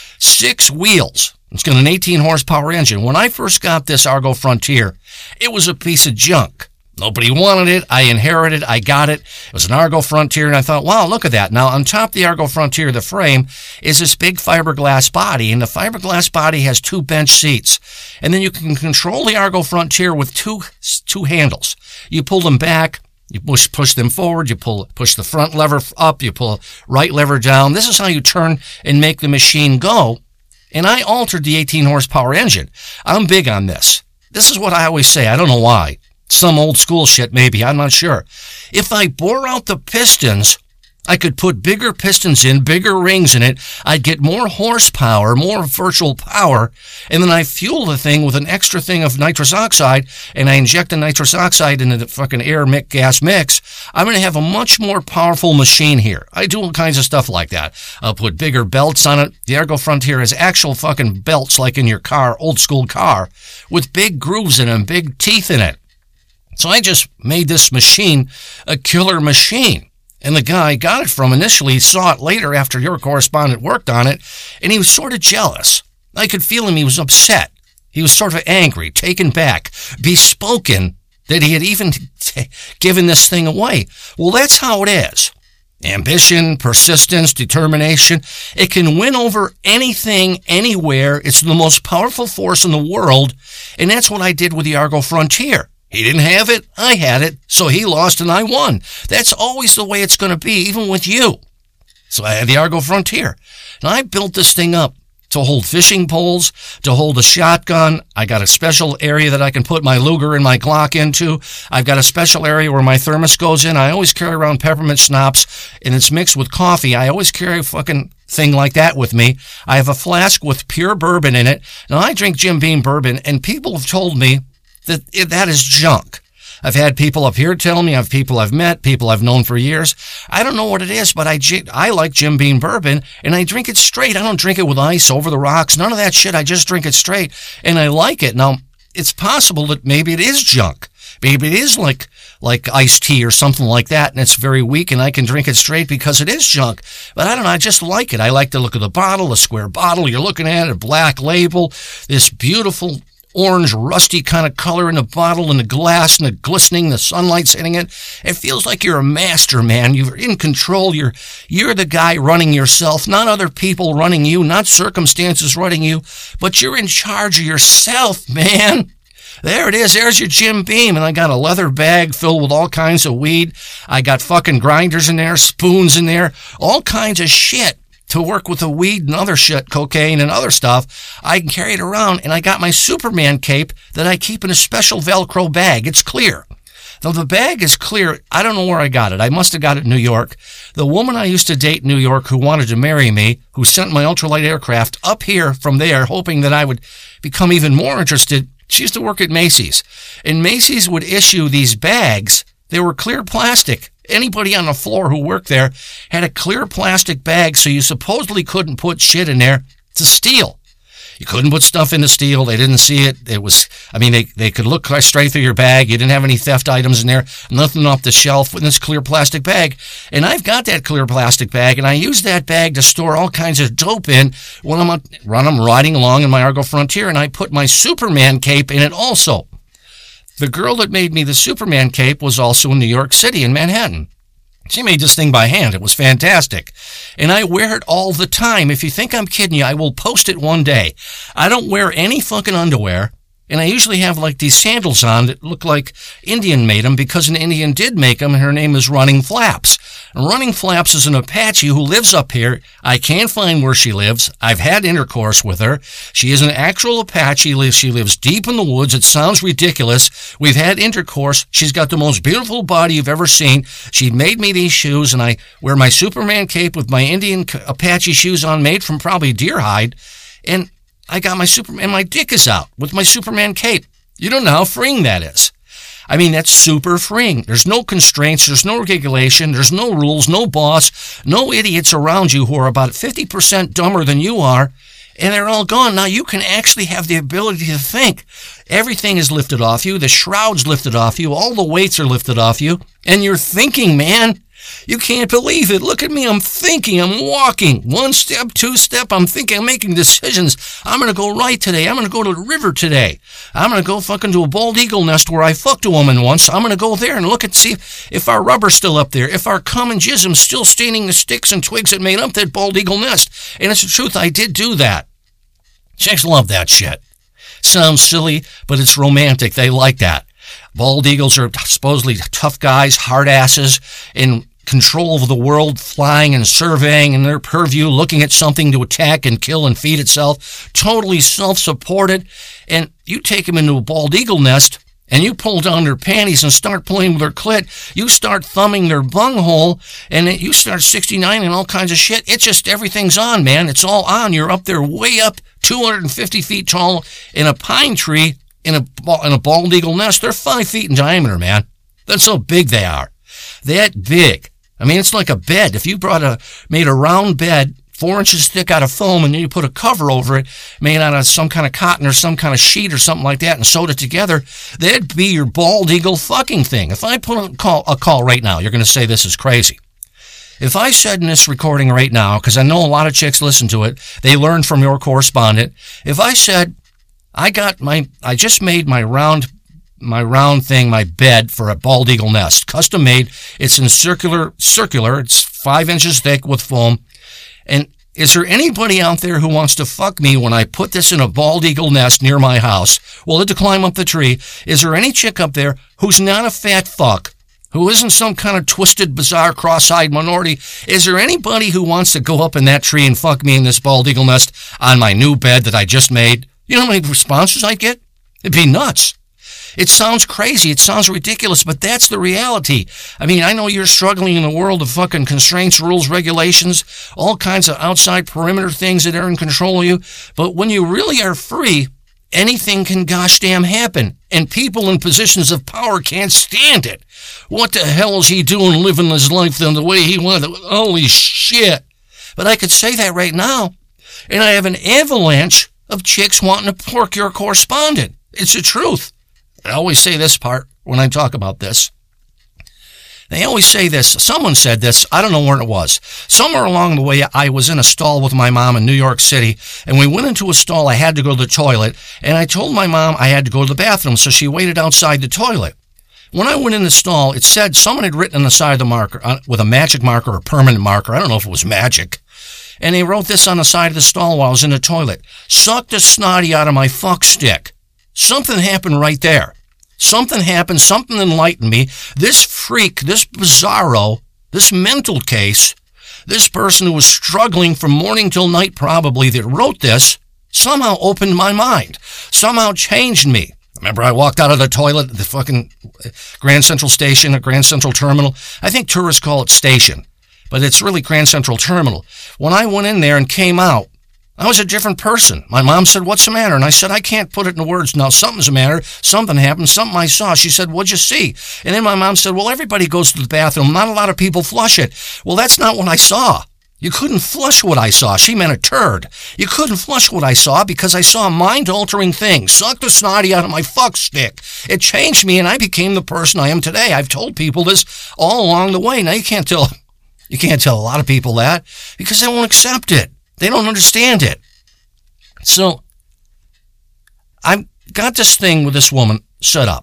6 wheels. It's got an 18 horsepower engine. When I first got this Argo Frontier, it was a piece of junk. Nobody wanted it. I inherited. I got it. It was an Argo Frontier, and I thought, wow, look at that. Now, on top of the Argo Frontier, the frame, is this big fiberglass body, and the fiberglass body has 2 bench seats. And then you can control the Argo Frontier with two handles. You pull them back. You push them forward, you push the front lever up, you pull right lever down. This is how you turn and make the machine go. And I altered the 18 horsepower engine. I'm big on this. This is what I always say. I don't know why. Some old school shit maybe. I'm not sure. If I bore out the pistons, I could put bigger pistons in, bigger rings in it. I'd get more horsepower, more virtual power, and then I fuel the thing with an extra thing of nitrous oxide, and I inject the nitrous oxide into the fucking gas mix. I'm going to have a much more powerful machine here. I do all kinds of stuff like that. I'll put bigger belts on it. The Argo Frontier has actual fucking belts like in your car, old school car, with big grooves in them, big teeth in it. So I just made this machine a killer machine. And the guy I got it from initially saw it later after your correspondent worked on it, and he was sort of jealous. I could feel him. He was upset. He was sort of angry, taken back, bespoken that he had even given this thing away. Well, that's how it is. Ambition, persistence, determination. It can win over anything, anywhere. It's the most powerful force in the world. And that's what I did with the Argo Frontier. He didn't have it. I had it. So he lost and I won. That's always the way it's going to be, even with you. So I had the Argo Frontier. And I built this thing up to hold fishing poles, to hold a shotgun. I got a special area that I can put my Luger and my Glock into. I've got a special area where my thermos goes in. I always carry around peppermint schnapps, and it's mixed with coffee. I always carry a fucking thing like that with me. I have a flask with pure bourbon in it. Now, I drink Jim Beam bourbon, and people have told me that that is junk. I've had people up here tell me, I've people I've met, people I've known for years. I don't know what it is, but I like Jim Beam bourbon, and I drink it straight. I don't drink it with ice over the rocks, none of that shit. I just drink it straight, and I like it. Now, it's possible that maybe it is junk. Maybe it is like iced tea or something like that, and it's very weak, and I can drink it straight because it is junk. But I don't know, I just like it. I like the look of the bottle, the square bottle. You're looking at it, a black label, this beautiful orange, rusty kind of color in the bottle and the glass and the glistening, the sunlight's hitting it. It feels like you're a master, man. You're in control. You're the guy running yourself, not other people running you, not circumstances running you, but you're in charge of yourself, man. There it is. There's your Jim Beam. And I got a leather bag filled with all kinds of weed. I got fucking grinders in there, spoons in there, all kinds of shit to work with the weed and other shit, cocaine and other stuff. I can carry it around, and I got my Superman cape that I keep in a special Velcro bag. It's clear. Though the bag is clear, I don't know where I got it. I must have got it in New York. The woman I used to date in New York who wanted to marry me, who sent my ultralight aircraft up here from there, hoping that I would become even more interested, she used to work at Macy's. And Macy's would issue these bags. They were clear plastic. Anybody on the floor who worked there had a clear plastic bag, so you supposedly couldn't put shit in there to steal. You couldn't put stuff in to steal. They didn't see it. It was, they could look straight through your bag. You didn't have any theft items in there, nothing off the shelf in this clear plastic bag. And I've got that clear plastic bag, and I use that bag to store all kinds of dope in when I'm riding along in my Argo Frontier, and I put my Superman cape in it also. The girl that made me the Superman cape was also in New York City in Manhattan. She made this thing by hand. It was fantastic. And I wear it all the time. If you think I'm kidding you, I will post it one day. I don't wear any fucking underwear. And I usually have like these sandals on that look like Indian made them because an Indian did make them, and her name is Running Flaps. And Running Flaps is an Apache who lives up here. I can't find where she lives. I've had intercourse with her. She is an actual Apache. She lives deep in the woods. It sounds ridiculous. We've had intercourse. She's got the most beautiful body you've ever seen. She made me these shoes, and I wear my Superman cape with my Indian Apache shoes on, made from probably deer hide. And I got my Superman, my dick is out with my Superman cape. You don't know how freeing that is. That's super freeing. There's no constraints. There's no regulation. There's no rules, no boss, no idiots around you who are about 50% dumber than you are, and they're all gone. Now you can actually have the ability to think. Everything is lifted off you. The shroud's lifted off you. All the weights are lifted off you, and you're thinking, man. You can't believe it. Look at me. I'm thinking. I'm walking. 1 step, 2 step. I'm thinking. I'm making decisions. I'm going to go right today. I'm going to go to the river today. I'm going to go fucking to a bald eagle nest where I fucked a woman once. I'm going to go there and look and see if our rubber's still up there, if our cum and jism's still staining the sticks and twigs that made up that bald eagle nest. And it's the truth. I did do that. Chicks love that shit. Sounds silly, but it's romantic. They like that. Bald eagles are supposedly tough guys, hard asses, in control of the world, flying and surveying in their purview, looking at something to attack and kill and feed itself, totally self-supported. And you take them into a bald eagle nest, and you pull down their panties and start playing with their clit. You start thumbing their bunghole, and you start 69 and all kinds of shit. It's just everything's on, man. It's all on. You're up there way up, 250 feet tall, in a pine tree, in a bald eagle nest. They're 5 feet in diameter, man. That's how big they are. That big. It's like a bed. If you made a round bed 4 inches thick out of foam, and then you put a cover over it made out of some kind of cotton or some kind of sheet or something like that and sewed it together, that'd be your bald eagle fucking thing. If I put a call right now, you're going to say this is crazy. If I said in this recording right now, because I know a lot of chicks listen to it, they learn from your correspondent. If I said, I just made my round thing, my bed for a bald eagle nest, custom made. It's in circular. It's 5 inches thick with foam. And is there anybody out there who wants to fuck me when I put this in a bald eagle nest near my house? Well, to climb up the tree. Is there any chick up there who's not a fat fuck, who isn't some kind of twisted, bizarre, cross-eyed minority? Is there anybody who wants to go up in that tree and fuck me in this bald eagle nest on my new bed that I just made? You know how many responses I get? It'd be nuts. It sounds crazy. It sounds ridiculous, but that's the reality. I mean, I know you're struggling in the world of fucking constraints, rules, regulations, all kinds of outside perimeter things that are in control of you. But when you really are free, anything can gosh damn happen. And people in positions of power can't stand it. What the hell is he doing living his life the way he wanted? Holy shit. But I could say that right now. And I have an avalanche of chicks wanting to pork your correspondent. It's the truth. I always say this part when I talk about this. They always say this. Someone said this. I don't know where it was. Somewhere along the way, I was in a stall with my mom in New York City, and we went into a stall. I had to go to the toilet, and I told my mom I had to go to the bathroom, so she waited outside the toilet. When I went in the stall, it said someone had written on the side of the marker with a magic marker or permanent marker. I don't know if it was magic. And they wrote this on the side of the stall while I was in the toilet. Suck the snotty out of my fuck stick. Something happened right there. Something happened. Something enlightened me. This freak, this bizarro, this mental case, this person who was struggling from morning till night probably that wrote this, somehow opened my mind. Somehow changed me. Remember, I walked out of the toilet at the fucking Grand Central Station or Grand Central Terminal. I think tourists call it station, but it's really Grand Central Terminal. When I went in there and came out, I was a different person. My mom said, what's the matter? And I said, I can't put it into words now. Something's the matter. Something happened. Something I saw. She said, what'd you see? And then my mom said, well, everybody goes to the bathroom. Not a lot of people flush it. Well, that's not what I saw. You couldn't flush what I saw. She meant a turd. You couldn't flush what I saw because I saw mind-altering things. Suck the snotty out of my fuck stick. It changed me and I became the person I am today. I've told people this all along the way. Now you can't tell a lot of people that because they won't accept it. They don't understand it. So, I've got this thing with this woman set up.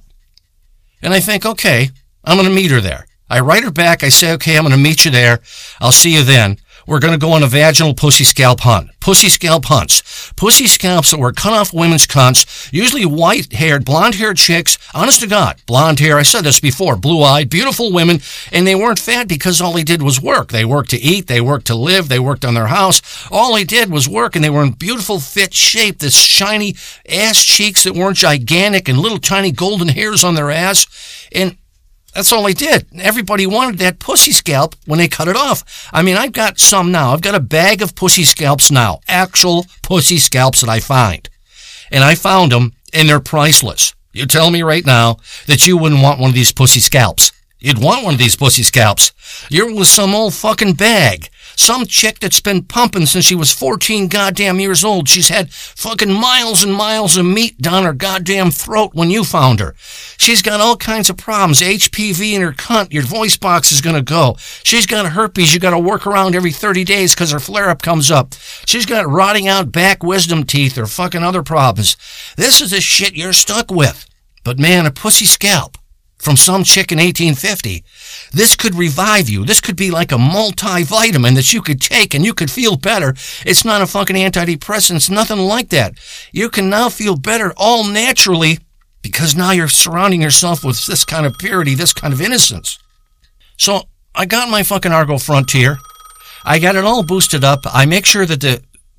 And I think, okay, I'm going to meet her there. I write her back. I say, okay, I'm going to meet you there. I'll see you then. We're going to go on a vaginal pussy scalp hunt. Pussy scalp hunts. Pussy scalps that were cut off women's cunts, usually white-haired, blonde-haired chicks. Honest to God, blonde hair. I said this before. Blue-eyed, beautiful women. And they weren't fat because all they did was work. They worked to eat. They worked to live. They worked on their house. All they did was work, and they were in beautiful, fit shape. This shiny ass cheeks that weren't gigantic and little tiny golden hairs on their ass. And that's all they did. Everybody wanted that pussy scalp when they cut it off. I mean, I've got some now. I've got a bag of pussy scalps now. Actual pussy scalps that I find. And I found them, and they're priceless. You tell me right now that you wouldn't want one of these pussy scalps. You'd want one of these pussy scalps. You're with some old fucking bag. Some chick that's been pumping since she was 14 goddamn years old. She's had fucking miles and miles of meat down her goddamn throat when you found her. She's got all kinds of problems. HPV in her cunt. Your voice box is gonna go. She's got herpes you gotta work around every 30 days because her flare-up comes up. She's got rotting out back wisdom teeth or fucking other problems. This is the shit you're stuck with. But man, a pussy scalp from some chick in 1850. This could revive you. This could be like a multivitamin that you could take and you could feel better. It's not a fucking antidepressant. It's nothing like that. You can now feel better all naturally because now you're surrounding yourself with this kind of purity, this kind of innocence. So I got my fucking Argo Frontier. I got it all boosted up. I make sure that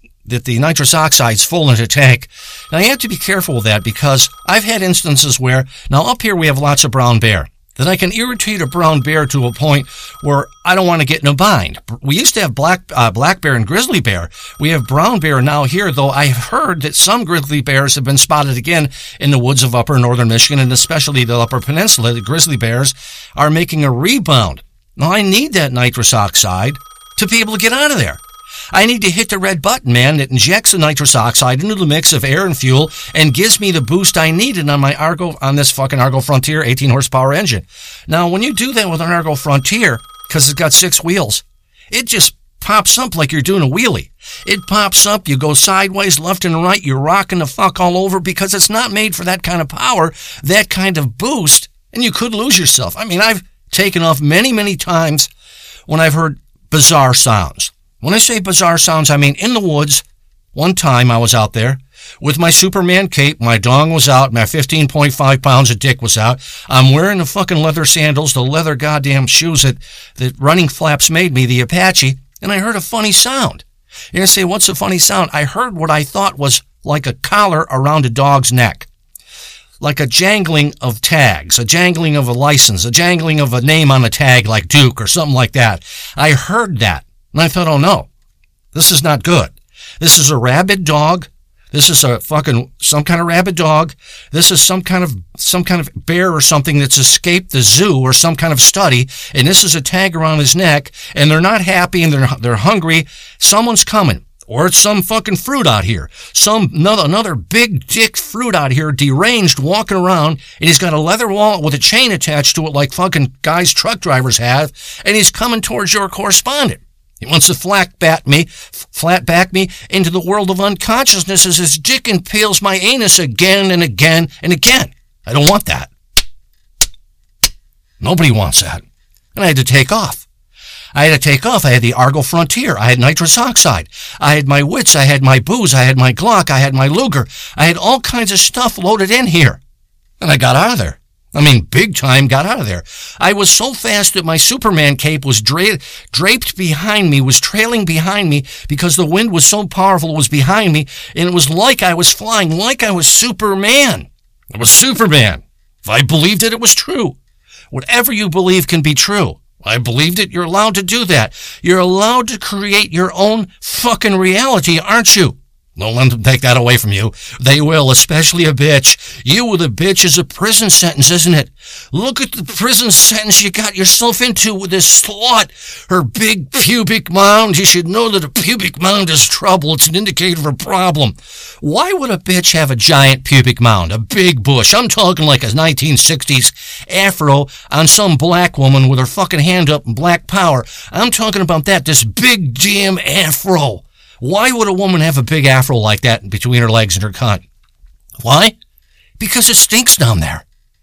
the nitrous oxide's full into tank. Now, you have to be careful with that because I've had instances where, now up here we have lots of brown bear, that I can irritate a brown bear to a point where I don't want to get in a bind. We used to have black bear and grizzly bear. We have brown bear now here, though I've heard that some grizzly bears have been spotted again in the woods of upper northern Michigan and especially the upper peninsula. The grizzly bears are making a rebound. Now, I need that nitrous oxide to be able to get out of there. I need to hit the red button, man, that injects the nitrous oxide into the mix of air and fuel and gives me the boost I needed on this fucking Argo Frontier 18 horsepower engine. Now, when you do that with an Argo Frontier, because it's got 6 wheels, It just pops up like you're doing a wheelie. It pops up, you go sideways, left and right, you're rocking the fuck all over because it's not made for that kind of power, that kind of boost, and you could lose yourself. I mean, I've taken off many, many times when I've heard bizarre sounds. When I say bizarre sounds, I mean in the woods. One time I was out there with my Superman cape, my dong was out, my 15.5 pounds of dick was out. I'm wearing the fucking leather sandals, the leather goddamn shoes that Running Flaps made me, the Apache, and I heard a funny sound. You're going to say, what's the funny sound? I heard what I thought was like a collar around a dog's neck. Like a jangling of tags, a jangling of a license, a jangling of a name on a tag like Duke or something like that. I heard that, and I thought, oh no, this is not good. This is a rabid dog. This is a fucking, some kind of rabid dog. This is some kind of bear or something that's escaped the zoo or some kind of study, and this is a tag around his neck, and they're not happy and they're hungry. Someone's coming. Or it's some fucking fruit out here. Another big dick fruit out here, deranged, walking around, and he's got a leather wallet with a chain attached to it like fucking guys truck drivers have, and he's coming towards your correspondent. He wants to flat back me into the world of unconsciousness as his dick impales my anus again and again and again. I don't want that. Nobody wants that. And I had to take off. I had the Argo Frontier. I had nitrous oxide. I had my wits. I had my booze. I had my Glock. I had my Luger. I had all kinds of stuff loaded in here. And I got out of there. I mean, big time got out of there. I was so fast that my Superman cape was draped behind me, was trailing behind me because the wind was so powerful it was behind me, and it was like I was flying, like I was Superman. I was Superman. If I believed it, it was true. Whatever you believe can be true. I believed it. You're allowed to do that. You're allowed to create your own fucking reality, aren't you? Don't let them take that away from you. They will, especially a bitch. You with a bitch is a prison sentence, isn't it? Look at the prison sentence you got yourself into with this slut. Her big pubic mound. You should know that a pubic mound is trouble. It's an indicator of a problem. Why would a bitch have a giant pubic mound? A big bush. I'm talking like a 1960s afro on some black woman with her fucking hand up in black power. I'm talking about that. This big damn afro. Why would a woman have a big afro like that between her legs and her cunt? Why? Because it stinks down there.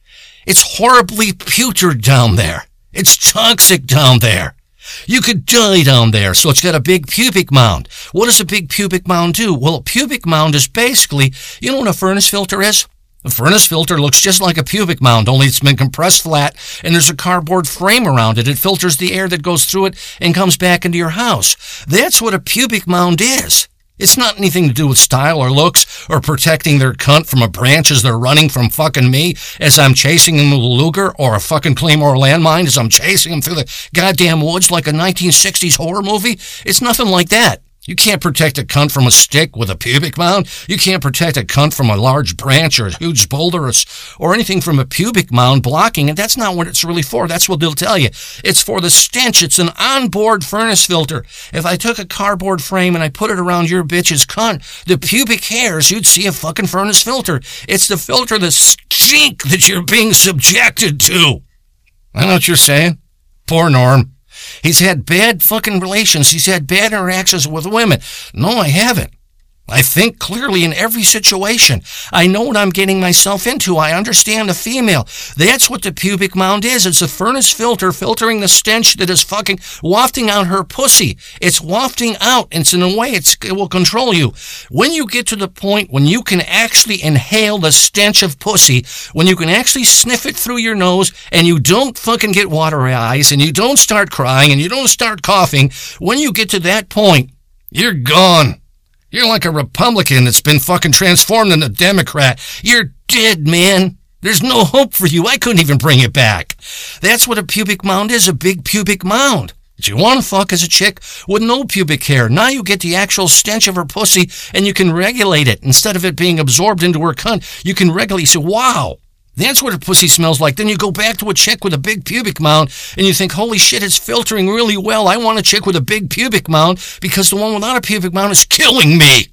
It's horribly putrid down there. It's toxic down there. You could die down there, so it's got a big pubic mound. What does a big pubic mound do? Well, a pubic mound is basically, you know what a furnace filter is? A furnace filter looks just like a pubic mound, only it's been compressed flat and there's a cardboard frame around it. It filters the air that goes through it and comes back into your house. That's what a pubic mound is. It's not anything to do with style or looks or protecting their cunt from a branch as they're running from fucking me as I'm chasing them with a Luger or a fucking Claymore landmine as I'm chasing them through the goddamn woods like a 1960s horror movie. It's nothing like that. You can't protect a cunt from a stick with a pubic mound. You can't protect a cunt from a large branch or a huge boulder or anything from a pubic mound blocking it. That's not what it's really for. That's what they'll tell you. It's for the stench. It's an onboard furnace filter. If I took a cardboard frame and I put it around your bitch's cunt, the pubic hairs, you'd see a fucking furnace filter. It's the filter, the stink that you're being subjected to. I know what you're saying. Poor Norm. He's had bad fucking relations. He's had bad interactions with women. No, I haven't. I think clearly in every situation. I know what I'm getting myself into. I understand the female. That's what the pubic mound is. It's a furnace filter filtering the stench that is fucking wafting out her pussy. It's wafting out. It's in a way it will control you. When you get to the point when you can actually inhale the stench of pussy, when you can actually sniff it through your nose and you don't fucking get watery eyes and you don't start crying and you don't start coughing, when you get to that point, you're gone. You're like a Republican that's been fucking transformed into a Democrat. You're dead, man. There's no hope for you. I couldn't even bring you back. That's what a pubic mound is, a big pubic mound. But you want to fuck as a chick with no pubic hair. Now you get the actual stench of her pussy and you can regulate it. Instead of it being absorbed into her cunt, you can regulate. You say, wow. That's what a pussy smells like. Then you go back to a chick with a big pubic mound and you think, holy shit, it's filtering really well. I want a chick with a big pubic mound because the one without a pubic mound is killing me.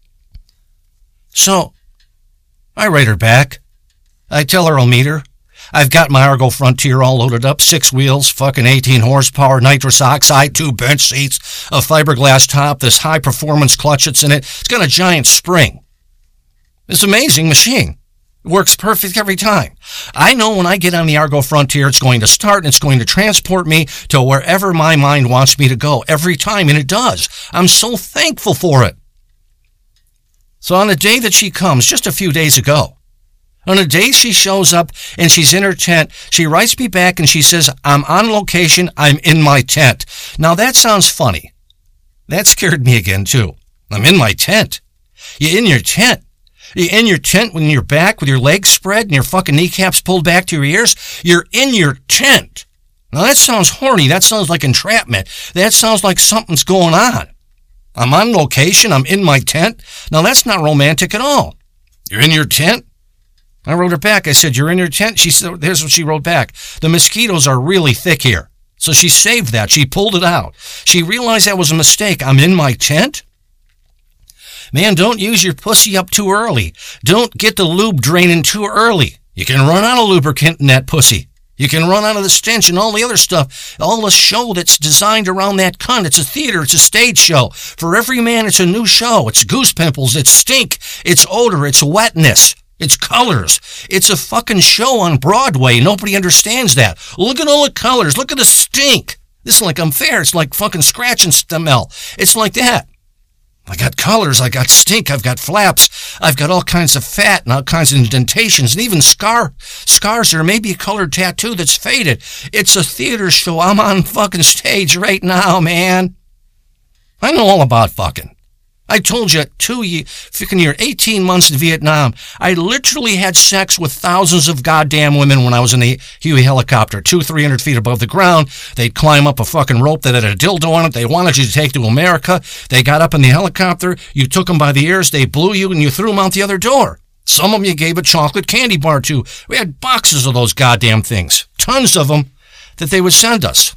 So, I write her back. I tell her I'll meet her. I've got my Argo Frontier all loaded up, 6 wheels, fucking 18 horsepower, nitrous oxide, 2 bench seats, a fiberglass top, this high-performance clutch that's in it. It's got a giant spring. It's an amazing machine. It works perfect every time. I know when I get on the Argo Frontier, it's going to start and it's going to transport me to wherever my mind wants me to go every time, and it does. I'm so thankful for it. So on the day that she comes, just a few days ago, on the day she shows up and she's in her tent, she writes me back and she says, I'm on location, I'm in my tent. Now that sounds funny. That scared me again too. I'm in my tent. You're in your tent. You're in your tent when you're back with your legs spread and your fucking kneecaps pulled back to your ears. You're in your tent. Now that sounds horny. That sounds like entrapment. That sounds like something's going on. I'm on location. I'm in my tent. Now that's not romantic at all. You're in your tent? I wrote her back. I said, you're in your tent? She said, here's what she wrote back. The mosquitoes are really thick here. So she saved that. She pulled it out. She realized that was a mistake. I'm in my tent? Man, don't use your pussy up too early. Don't get the lube draining too early. You can run out of lubricant in that pussy. You can run out of the stench and all the other stuff. All the show that's designed around that cunt. It's a theater. It's a stage show. For every man, it's a new show. It's goose pimples. It's stink. It's odor. It's wetness. It's colors. It's a fucking show on Broadway. Nobody understands that. Look at all the colors. Look at the stink. This is like unfair. It's like fucking scratch and smell. It's like that. I got colors. I got stink. I've got flaps. I've got all kinds of fat and all kinds of indentations and even scars. There may be a colored tattoo that's faded. It's a theater show. I'm on fucking stage right now, man. I know all about fucking. I told you, you're 18 months in Vietnam. I literally had sex with thousands of goddamn women when I was in the Huey helicopter, 200-300 feet above the ground. They'd climb up a fucking rope that had a dildo on it. They wanted you to take to America. They got up in the helicopter. You took them by the ears. They blew you and you threw them out the other door. Some of them you gave a chocolate candy bar to. We had boxes of those goddamn things, tons of them that they would send us.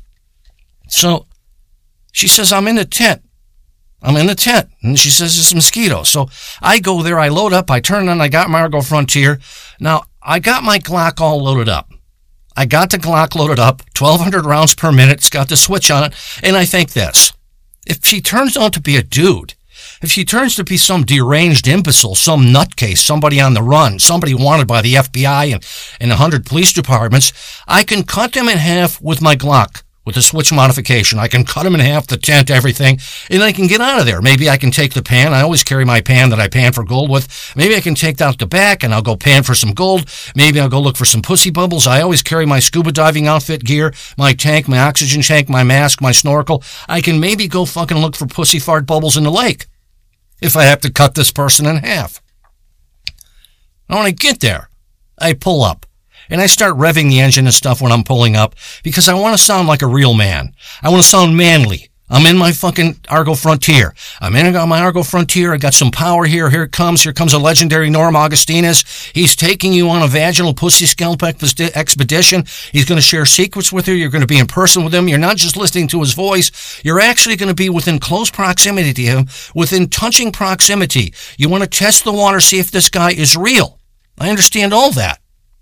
So she says, I'm in the tent. I'm in the tent. And she says, it's mosquitoes. So I go there, I load up, I turn on, I got my Argo Frontier. Now, I got my Glock all loaded up. I got the Glock loaded up, 1,200 rounds per minute. It's got the switch on it. And I think this. If she turns out to be a dude, if she turns to be some deranged imbecile, some nutcase, somebody on the run, somebody wanted by the FBI and 100 police departments, I can cut them in half with my Glock. With the switch modification, I can cut them in half, the tent, everything, and I can get out of there. Maybe I can take the pan. I always carry my pan that I pan for gold with. Maybe I can take out the back and I'll go pan for some gold. Maybe I'll go look for some pussy bubbles. I always carry my scuba diving outfit gear, my tank, my oxygen tank, my mask, my snorkel. I can maybe go fucking look for pussy fart bubbles in the lake if I have to cut this person in half. Now when I get there, I pull up. And I start revving the engine and stuff when I'm pulling up because I want to sound like a real man. I want to sound manly. I'm in my fucking Argo Frontier. I'm in my Argo Frontier. I got some power here. Here it comes. Here comes a legendary Norm Augustinus. He's taking you on a vaginal pussy scalp expedition. He's going to share secrets with you. You're going to be in person with him. You're not just listening to his voice. You're actually going to be within close proximity to him, within touching proximity. You want to test the water, see if this guy is real. I understand all that.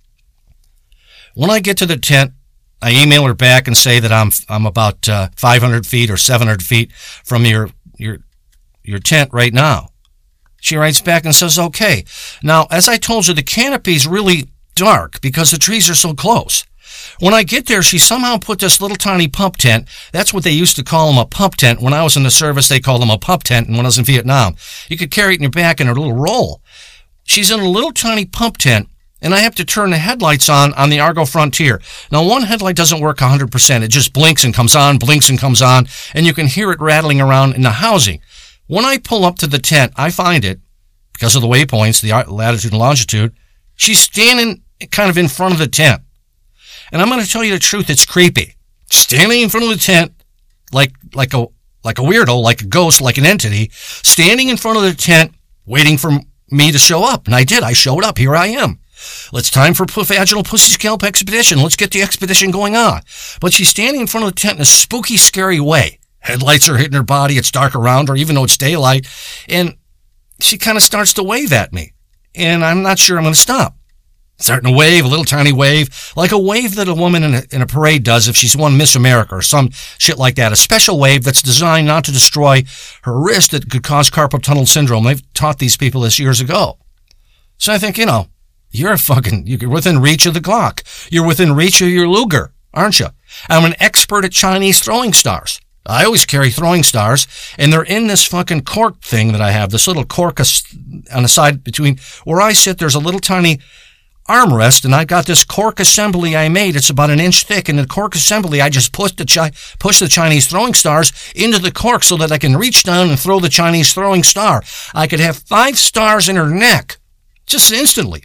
When I get to the tent, I email her back and say that I'm about 500 feet or 700 feet from your tent right now. She writes back and says, okay. Now, as I told you, the canopy's really dark because the trees are so close. When I get there, she somehow put this little tiny pump tent. That's what they used to call them, a pump tent. When I was in the service, they called them a pump tent, and when I was in Vietnam, you could carry it in your back in a little roll. She's in a little tiny pump tent. And I have to turn the headlights on the Argo Frontier. Now, one headlight doesn't work 100%. It just blinks and comes on, blinks and comes on, and you can hear it rattling around in the housing. When I pull up to the tent, I find it, because of the waypoints, the latitude and longitude, she's standing kind of in front of the tent. And I'm going to tell you the truth, it's creepy. Standing in front of the tent, like a weirdo, like a ghost, like an entity, standing in front of the tent, waiting for me to show up. And I did. I showed up. Here I am. It's time for vaginal pussy scalp expedition. Let's get the expedition going on. But she's standing in front of the tent in a spooky, scary way. Headlights are hitting her body. It's dark around her, even though it's daylight. And she kind of starts to wave at me. And I'm not sure I'm going to stop. starting to wave, a little tiny wave, like a wave that a woman in a parade does if she's won Miss America or some shit like that. A special wave that's designed not to destroy her wrist that could cause carpal tunnel syndrome. They've taught these people this years ago. So I think, you're within reach of the Glock. You're within reach of your Luger, aren't you? I'm an expert at Chinese throwing stars. I always carry throwing stars, and they're in this fucking cork thing that I have, this little cork on the side between where I sit. There's a little tiny armrest, and I got this cork assembly I made. It's about an inch thick, and the cork assembly, I just push the Chinese throwing stars into the cork so that I can reach down and throw the Chinese throwing star. I could have 5 stars in her neck just instantly.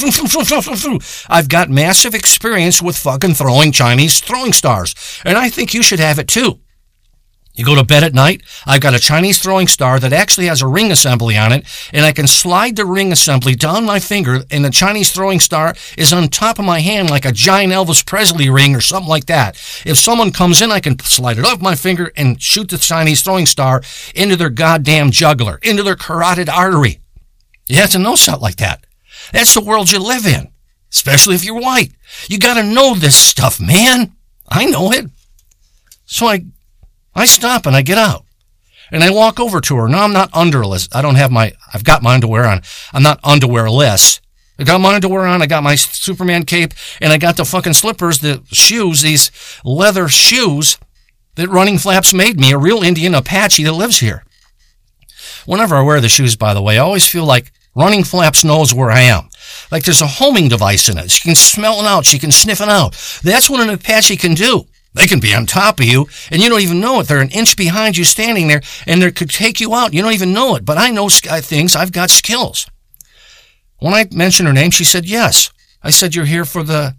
I've got massive experience with fucking throwing Chinese throwing stars, and I think you should have it too. You go to bed at night, I've got a Chinese throwing star that actually has a ring assembly on it, and I can slide the ring assembly down my finger, and the Chinese throwing star is on top of my hand like a giant Elvis Presley ring or something like that. If someone comes in, I can slide it off my finger and shoot the Chinese throwing star into their goddamn jugular, into their carotid artery. You have to know something like that. That's the world you live in, especially if you're white. You gotta know this stuff, man. I know it. So I stop and I get out and I walk over to her. Now I'm not underless. I've got my underwear on. I'm not underwearless. I got my underwear on. I got my Superman cape and I got the fucking slippers, the shoes, these leather shoes that Running Flaps made me, a real Indian Apache that lives here. Whenever I wear the shoes, by the way, I always feel like Running Flaps knows where I am. Like there's a homing device in it. She can smell it out. She can sniff it out. That's what an Apache can do. They can be on top of you, and you don't even know it. They're an inch behind you standing there, and they could take you out. You don't even know it, but I know things. I've got skills. When I mentioned her name, she said yes. I said, you're here for the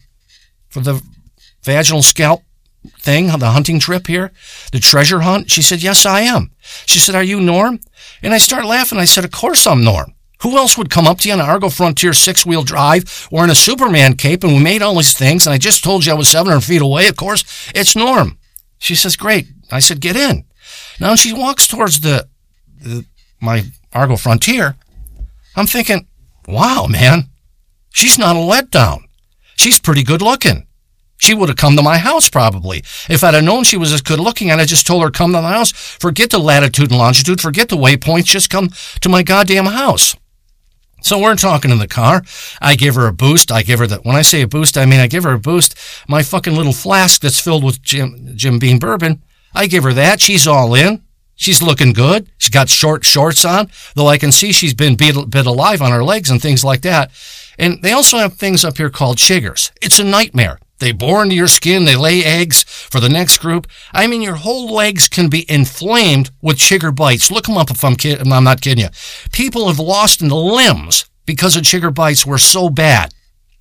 vaginal scalp thing, the hunting trip here, the treasure hunt? She said, yes, I am. She said, are you Norm? And I started laughing. I said, of course I'm Norm. Who else would come up to you on an Argo Frontier 6-wheel drive or in a Superman cape, and we made all these things, and I just told you I was 700 feet away? Of course, it's Norm. She says, great. I said, get in. Now, when she walks towards my Argo Frontier, I'm thinking, wow, man, she's not a letdown. She's pretty good looking. She would have come to my house probably. If I'd have known she was as good looking, I'd have just told her, come to my house. Forget the latitude and longitude. Forget the waypoints. Just come to my goddamn house. So we're talking in the car. I give her a boost. When I say a boost, I mean I give her a boost. My fucking little flask that's filled with Jim Beam bourbon, I give her that. She's all in. She's looking good. She's got short shorts on, though I can see she's been bit alive on her legs and things like that. And they also have things up here called chiggers. It's a nightmare. They bore into your skin. They lay eggs for the next group. I mean, your whole legs can be inflamed with chigger bites. Look them up if I'm not kidding you. People have lost limbs because of chigger bites were so bad.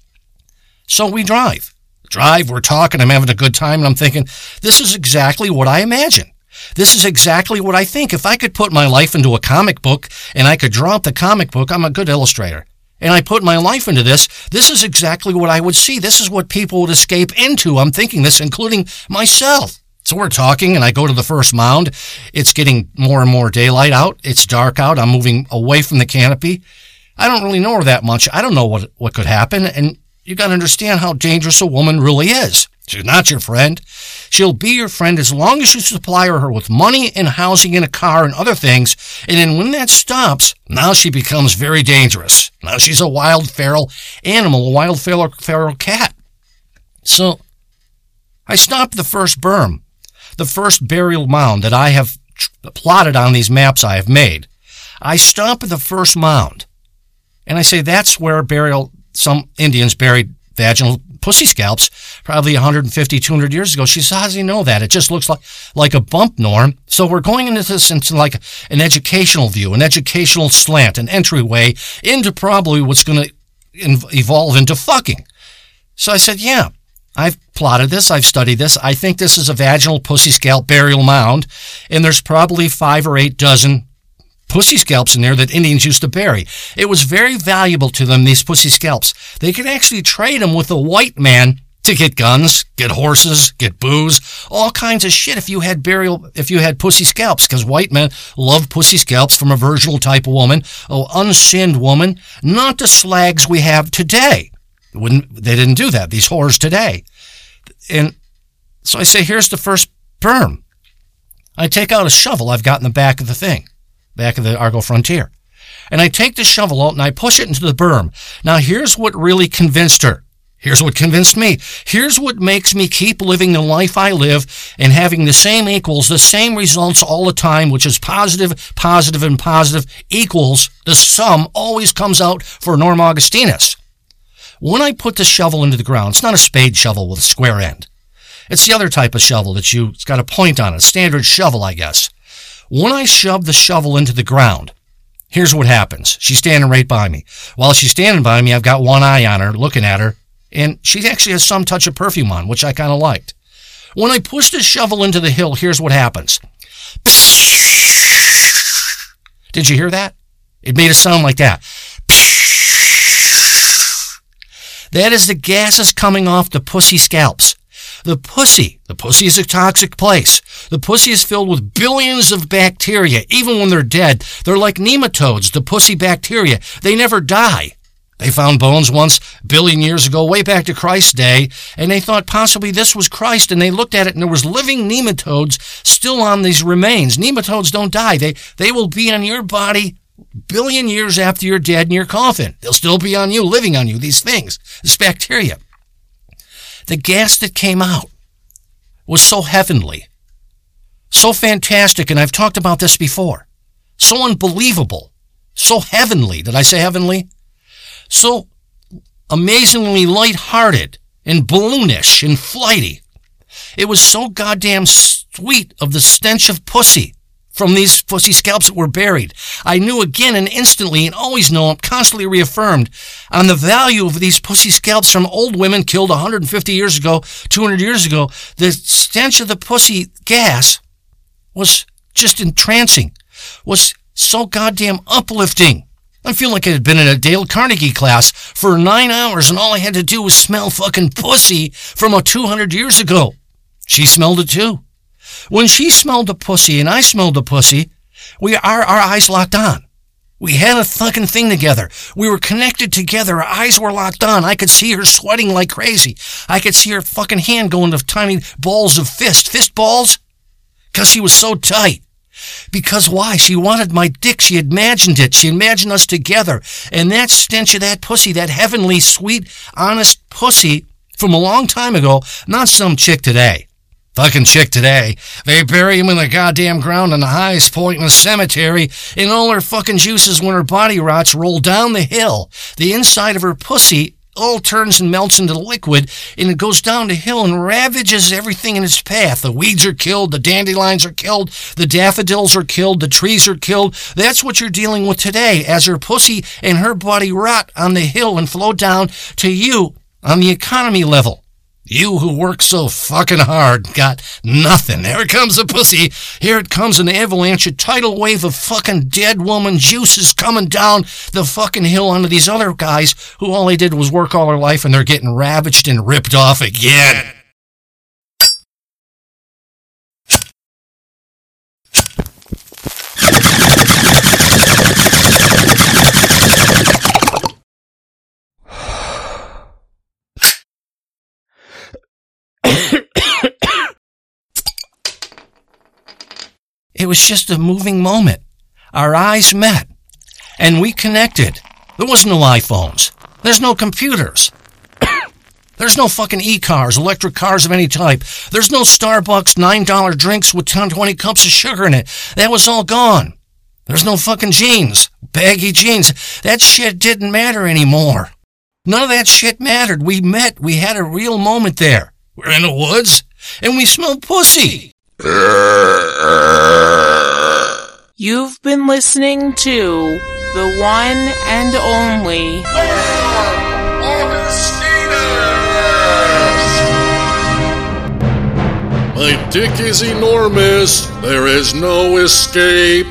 So we drive, we're talking, I'm having a good time, and I'm thinking, this is exactly what I imagine. This is exactly what I think. If I could put my life into a comic book and I could draw up the comic book, I'm a good illustrator, and I put my life into this is exactly what I would see. This is what people would escape into. I'm thinking this, including myself. So we're talking, and I go to the first mound. It's getting more and more daylight out. It's dark out. I'm moving away from the canopy. I don't really know her that much. I don't know what could happen, and you got to understand how dangerous a woman really is. She's not your friend. She'll be your friend as long as you supply her with money and housing and a car and other things. And then when that stops, now she becomes very dangerous. Now she's a wild feral animal, a wild feral cat. So I stopped the first berm, the first burial mound that I have plotted on these maps I have made. I stop at the first mound, and I say that's where some Indians buried vaginal pussy scalps probably 150, 200 years ago. She says, how does he know that? It just looks like a bump, Norm. So we're going into this into like an educational view, an educational slant, an entryway into probably what's going to evolve into fucking. So I said, yeah, I've plotted this. I've studied this. I think this is a vaginal pussy scalp burial mound, and there's probably 5 or 8 dozen pussy scalps in there that Indians used to bury. It was very valuable to them, these pussy scalps. They could actually trade them with a white man to get guns, get horses, get booze, all kinds of shit if you had pussy scalps, because white men love pussy scalps from a virginal type of woman, uncinned woman, not the slags we have today. They didn't do that, these whores today. And so I say, here's the first berm. I take out a shovel I've got in the back of the thing, back of the Argo Frontier. And I take the shovel out and I push it into the berm. Now, here's what really convinced her. Here's what convinced me. Here's what makes me keep living the life I live and having the same equals, the same results all the time, which is positive, positive, and positive equals the sum always comes out for Norm Augustinus. When I put the shovel into the ground, it's not a spade shovel with a square end. It's the other type of shovel it's got a point on it, standard shovel, I guess. When I shove the shovel into the ground, here's what happens. She's standing right by me. While she's standing by me, I've got one eye on her, looking at her, and she actually has some touch of perfume on, which I kind of liked. When I push the shovel into the hill, here's what happens. Did you hear that? It made a sound like that. That is the gases coming off the pussy scalps. The pussy is a toxic place. The pussy is filled with billions of bacteria. Even when they're dead, they're like nematodes, the pussy bacteria. They never die. They found bones once, a billion years ago, way back to Christ's day, and they thought possibly this was Christ, and they looked at it, and there was living nematodes still on these remains. Nematodes don't die. They will be on your body billion years after you're dead in your coffin. They'll still be on you, living on you, these things, this bacteria. The gas that came out was so heavenly, so fantastic, and I've talked about this before, so unbelievable, so heavenly. Did I say heavenly? So amazingly lighthearted and balloonish and flighty. It was so goddamn sweet of the stench of pussy from these pussy scalps that were buried. I knew again and instantly, and always know, I'm constantly reaffirmed on the value of these pussy scalps from old women killed 150 years ago, 200 years ago. The stench of the pussy gas was just entrancing, was so goddamn uplifting. I feel like I had been in a Dale Carnegie class for 9 hours and all I had to do was smell fucking pussy from 200 years ago. She smelled it too. When she smelled the pussy and I smelled the pussy, our eyes locked on. We had a fucking thing together. We were connected together. Our eyes were locked on. I could see her sweating like crazy. I could see her fucking hand going to tiny balls of fist balls, because she was so tight. Because why? She wanted my dick. She imagined it. She imagined us together. And that stench of that pussy, that heavenly, sweet, honest pussy from a long time ago, not some chick today. Fucking chick today. They bury him in the goddamn ground on the highest point in the cemetery, and all her fucking juices, when her body rots, roll down the hill. The inside of her pussy all turns and melts into liquid, and it goes down the hill and ravages everything in its path. The weeds are killed, the dandelions are killed, the daffodils are killed, the trees are killed. That's what you're dealing with today, as her pussy and her body rot on the hill and flow down to you on the economy level. You who work so fucking hard got nothing. Here comes the pussy. Here it comes, an avalanche, a tidal wave of fucking dead woman juices coming down the fucking hill onto these other guys who all they did was work all their life and they're getting ravaged and ripped off again. It was just a moving moment. Our eyes met, and we connected. There was no iPhones. There's no computers. There's no fucking e-cars, electric cars of any type. There's no Starbucks $9 drinks with 20 cups of sugar in it. That was all gone. There's no fucking jeans, baggy jeans. That shit didn't matter anymore. None of that shit mattered. We met. We had a real moment there. We're in the woods, and we smelled pussy. You've been listening to the one and only My dick is enormous. There is no escape.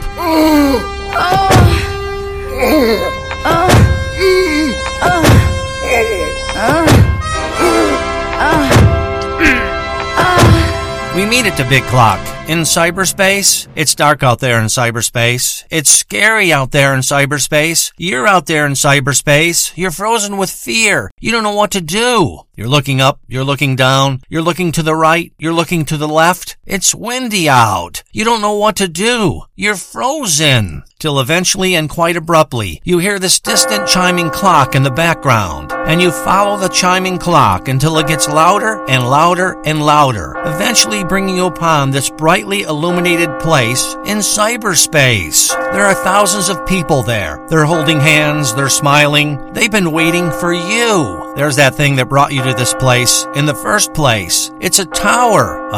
We meet at the big clock. in cyberspace? It's dark out there in cyberspace. It's scary out there in cyberspace. You're out there in cyberspace. You're frozen with fear. You don't know what to do. You're looking up, you're looking down, you're looking to the right, you're looking to the left. It's windy out. You don't know what to do. You're frozen. Till eventually and quite abruptly, you hear this distant chiming clock in the background, and you follow the chiming clock until it gets louder and louder and louder, eventually bringing you upon this brightly illuminated place in cyberspace. There are thousands of people there. They're holding hands, they're smiling. They've been waiting for you. There's that thing that brought you to this place in the first place. It's a tower,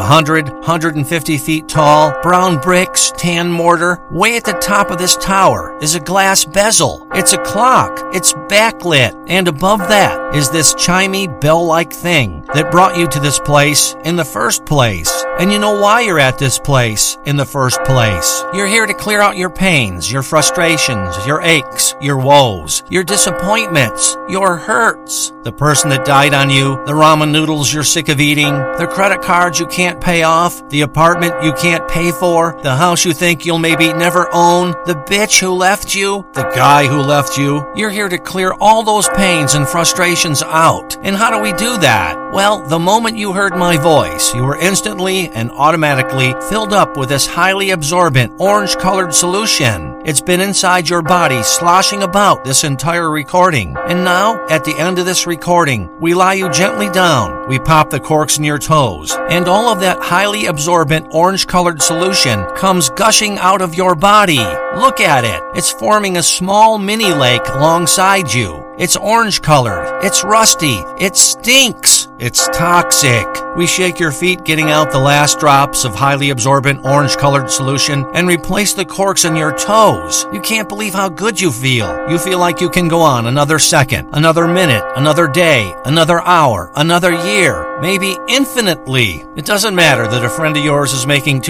150 feet tall, brown bricks, tan mortar. Way at the top of this tower is a glass bezel. It's a clock. It's backlit. And above that is this chimey bell-like thing that brought you to this place in the first place. And you know why you're at this place in the first place. You're here to clear out your pains, your frustrations, your aches, your woes, your disappointments, your hurts. The person that died on you, the ramen noodles you're sick of eating, the credit cards you can't pay off, the apartment you can't pay for, the house you think you'll maybe never own, the bitch who left you, the guy who left you. You're here to clear all those pains and frustrations out. And how do we do that? Well, the moment you heard my voice, you were instantly and automatically filled up with this highly absorbent orange-colored solution. It's been inside your body sloshing about this entire recording. And now, at the end of this recording, we lie you gently down, we pop the corks in your toes, and all of that highly absorbent orange-colored solution comes gushing out of your body. Look at it. It's forming a small mini lake alongside you. It's orange-colored. It's rusty. It stinks. It's toxic. We shake your feet, getting out the last drops of highly absorbent orange-colored solution, and replace the corks in your toes. You can't believe how good you feel. You feel like you can go on another second, another minute, another day, another hour, another year, maybe infinitely. It doesn't matter that a friend of yours is making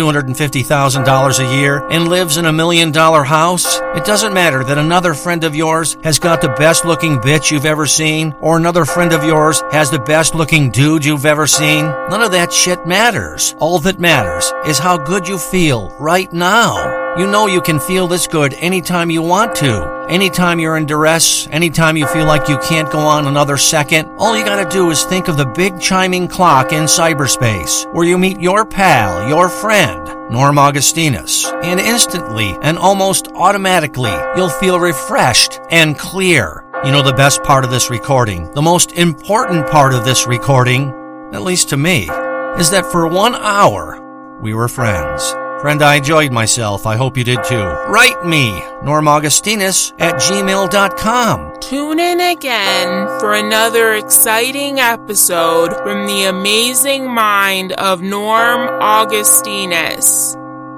$250,000 a year and lives in $1 million house. It doesn't matter that another friend of yours has got the best-looking bitch you've ever seen, or another friend of yours has the best-looking dude you've ever seen. None of that shit matters. All that matters is how good you feel right now. You know you can feel this good anytime you want to. Anytime you're in duress, anytime you feel like you can't go on another second, all you gotta do is think of the big chiming clock in cyberspace, where you meet your pal, your friend, Norm Augustinus, and instantly and almost automatically, you'll feel refreshed and clear. You know the best part of this recording, the most important part of this recording, at least to me, is that for 1 hour, we were friends. Friend, I enjoyed myself. I hope you did too. Write me, normaugustinus@gmail.com. Tune in again for another exciting episode from the amazing mind of Norm Augustinus.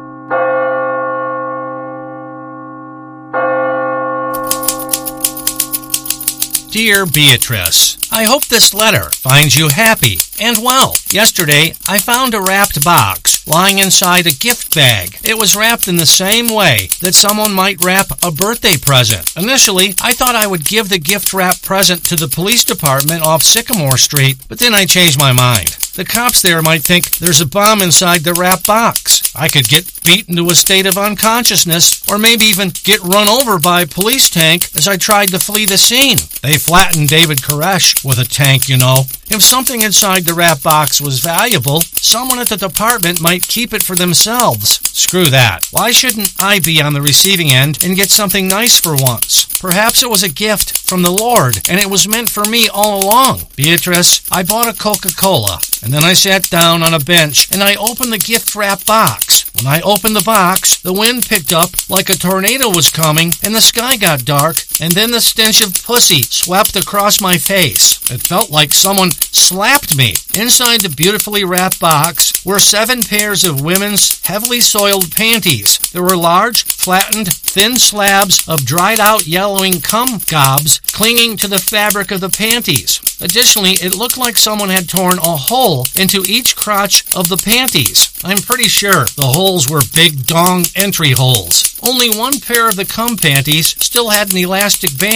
Dear Beatrice, I hope this letter finds you happy and well. Yesterday, I found a wrapped box lying inside a gift bag. It was wrapped in the same way that someone might wrap a birthday present. Initially, I thought I would give the gift wrap present to the police department off Sycamore Street, but then I changed my mind. The cops there might think there's a bomb inside the wrap box. I could get beaten to a state of unconsciousness, or maybe even get run over by a police tank as I tried to flee the scene. They flattened David Koresh with a tank, you know. If something inside the wrap box was valuable, someone at the department might keep it for themselves. Screw that. Why shouldn't I be on the receiving end and get something nice for once? Perhaps it was a gift from the Lord, and it was meant for me all along. Beatrice, I bought a Coca-Cola, and then I sat down on a bench, and I opened the gift wrap box. When I opened the box, the wind picked up like a tornado was coming, and the sky got dark, and then the stench of pussy swept across my face. It felt like someone slapped me. Inside the beautifully wrapped box were 7 pairs of women's heavily soiled panties. There were large, flattened, thin slabs of dried-out yellowing cum gobs clinging to the fabric of the panties. Additionally, it looked like someone had torn a hole into each crotch of the panties. I'm pretty sure the holes were big dong entry holes. Only one pair of the cum panties still had an elastic band.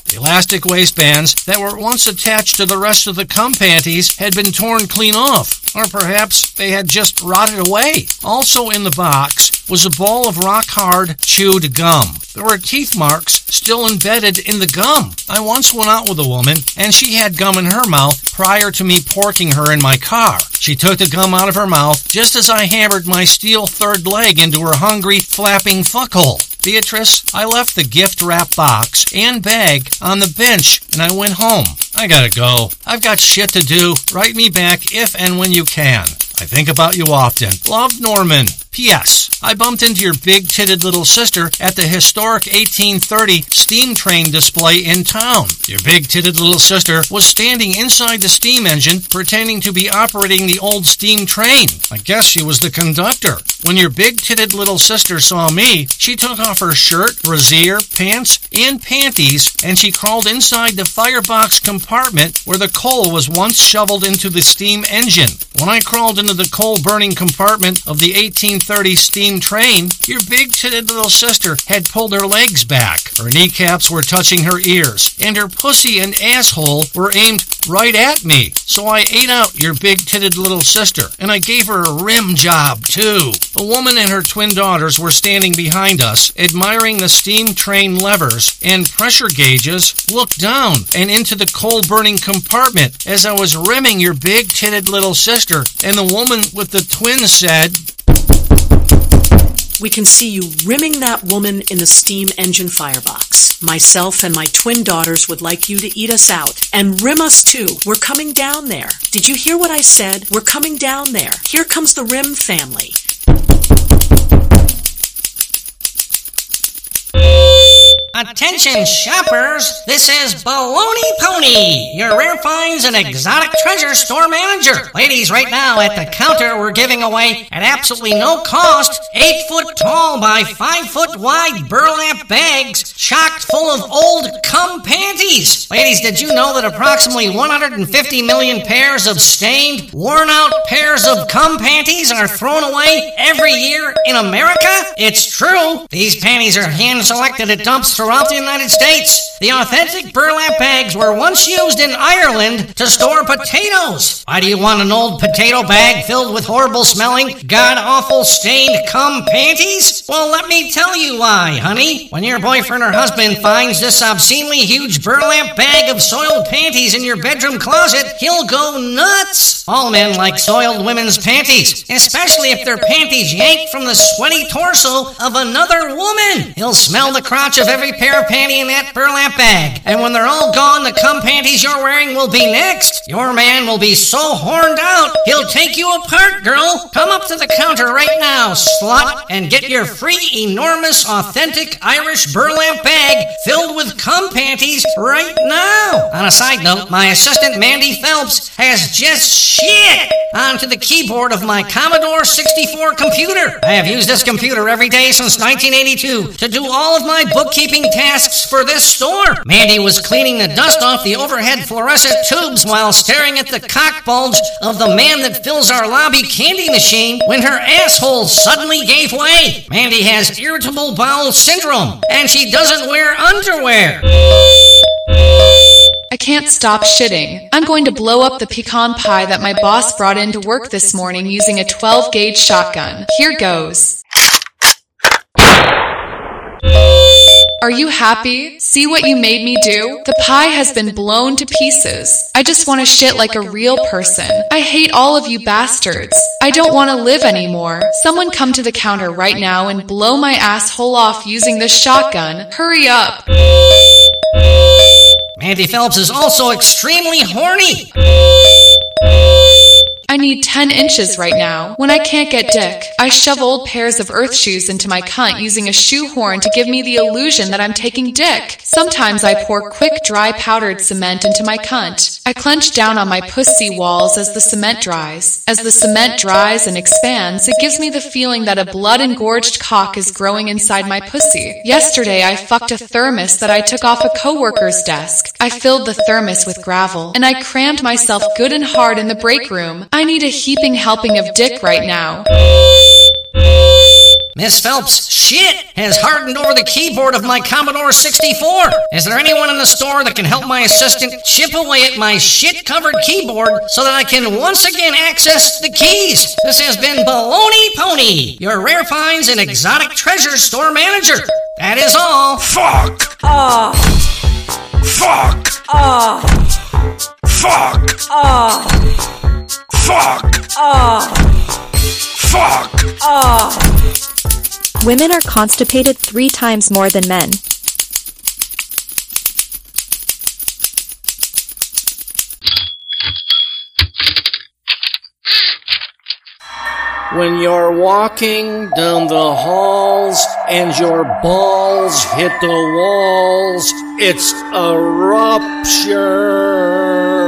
The elastic waistbands that were once attached to the rest of the cum panties had been torn clean off, or perhaps they had just rotted away. Also in the box was a ball of rock-hard chewed gum. There were teeth marks still embedded in the gum. I once went out with a woman, and she had gum in her mouth prior to me porting her in my car. She took the gum out of her mouth just as I hammered my steel third leg into her hungry, flapping fuckhole. Beatrice, I left the gift wrap box and bag on the bench, and I went home. I gotta go. I've got shit to do. Write me back if and when you can. I think about you often. Love, Norman. P.S. I bumped into your big-titted little sister at the historic 1830 steam train display in town. Your big-titted little sister was standing inside the steam engine pretending to be operating the old steam train. I guess she was the conductor. When your big-titted little sister saw me, she took off her shirt, brassiere, pants, and panties, and she crawled inside the firebox compartment where the coal was once shoveled into the steam engine. When I crawled into the coal-burning compartment of the 1830 steam train, your big-titted little sister had pulled her legs back. Her kneecaps were touching her ears, and her pussy and asshole were aimed right at me. So I ate out your big-titted little sister, and I gave her a rim job, too. A woman and her twin daughters were standing behind us, admiring the steam train levers and pressure gauges, looked down and into the coal-burning compartment as I was rimming your big-titted little sister, and the woman with the twins said, "We can see you rimming that woman in the steam engine firebox. Myself and my twin daughters would like you to eat us out. And rim us too. We're coming down there. Did you hear what I said? We're coming down there. Here comes the Rim family." Attention shoppers, this is Baloney Pony, your rare finds and exotic treasure store manager. Ladies, right now at the counter we're giving away at absolutely no cost 8-foot tall by 5-foot wide burlap bags chocked full of old cum panties. Ladies, did you know that approximately 150 million pairs of stained, worn out pairs of cum panties are thrown away every year in America? It's true. These panties are hand selected at dumps throughout the United States. The authentic burlap bags were once used in Ireland to store potatoes. Why do you want an old potato bag filled with horrible smelling, god-awful stained cum panties? Well, let me tell you why, honey. When your boyfriend or husband finds this obscenely huge burlap bag of soiled panties in your bedroom closet, he'll go nuts. All men like soiled women's panties, especially if they're panties yanked from the sweaty torso of another woman. He'll smell the crotch of every pair of panty in that burlap bag. And when they're all gone, the cum panties you're wearing will be next. Your man will be so horned out, he'll take you apart, girl. Come up to the counter right now, slut, and get your free, enormous, authentic Irish burlap bag filled with cum panties right now. On a side note, my assistant Mandy Phelps has just shit onto the keyboard of my Commodore 64 computer. I have used this computer every day since 1982 to do all of my bookkeeping tasks for this store. Mandy was cleaning the dust off the overhead fluorescent tubes while staring at the cock bulge of the man that fills our lobby candy machine when her asshole suddenly gave way. Mandy has irritable bowel syndrome, and she doesn't wear underwear. I can't stop shitting. I'm going to blow up the pecan pie that my boss brought into work this morning using a 12-gauge shotgun. Here goes. Are you happy? See what you made me do? The pie has been blown to pieces. I just want to shit like a real person. I hate all of you bastards. I don't want to live anymore. Someone come to the counter right now and blow my asshole off using this shotgun. Hurry up. Mandy Phelps is also extremely horny. I need 10 inches right now. When I can't get dick, I shove old pairs of earth shoes into my cunt using a shoehorn to give me the illusion that I'm taking dick. Sometimes I pour quick, dry powdered cement into my cunt. I clench down on my pussy walls as the cement dries. As the cement dries and expands, it gives me the feeling that a blood-engorged cock is growing inside my pussy. Yesterday, I fucked a thermos that I took off a coworker's desk. I filled the thermos with gravel, and I crammed myself good and hard in the break room. I need a heaping helping of dick right now. Miss Phelps' shit has hardened over the keyboard of my Commodore 64. Is there anyone in the store that can help my assistant chip away at my shit-covered keyboard so that I can once again access the keys? This has been Baloney Pony, your rare finds and exotic treasure store manager. That is all. Fuck! Oh. Fuck! Oh. Fuck! Oh. Fuck! Oh. Fuck! Oh. Women are constipated 3 times more than men. When you're walking down the halls and your balls hit the walls, it's a rupture.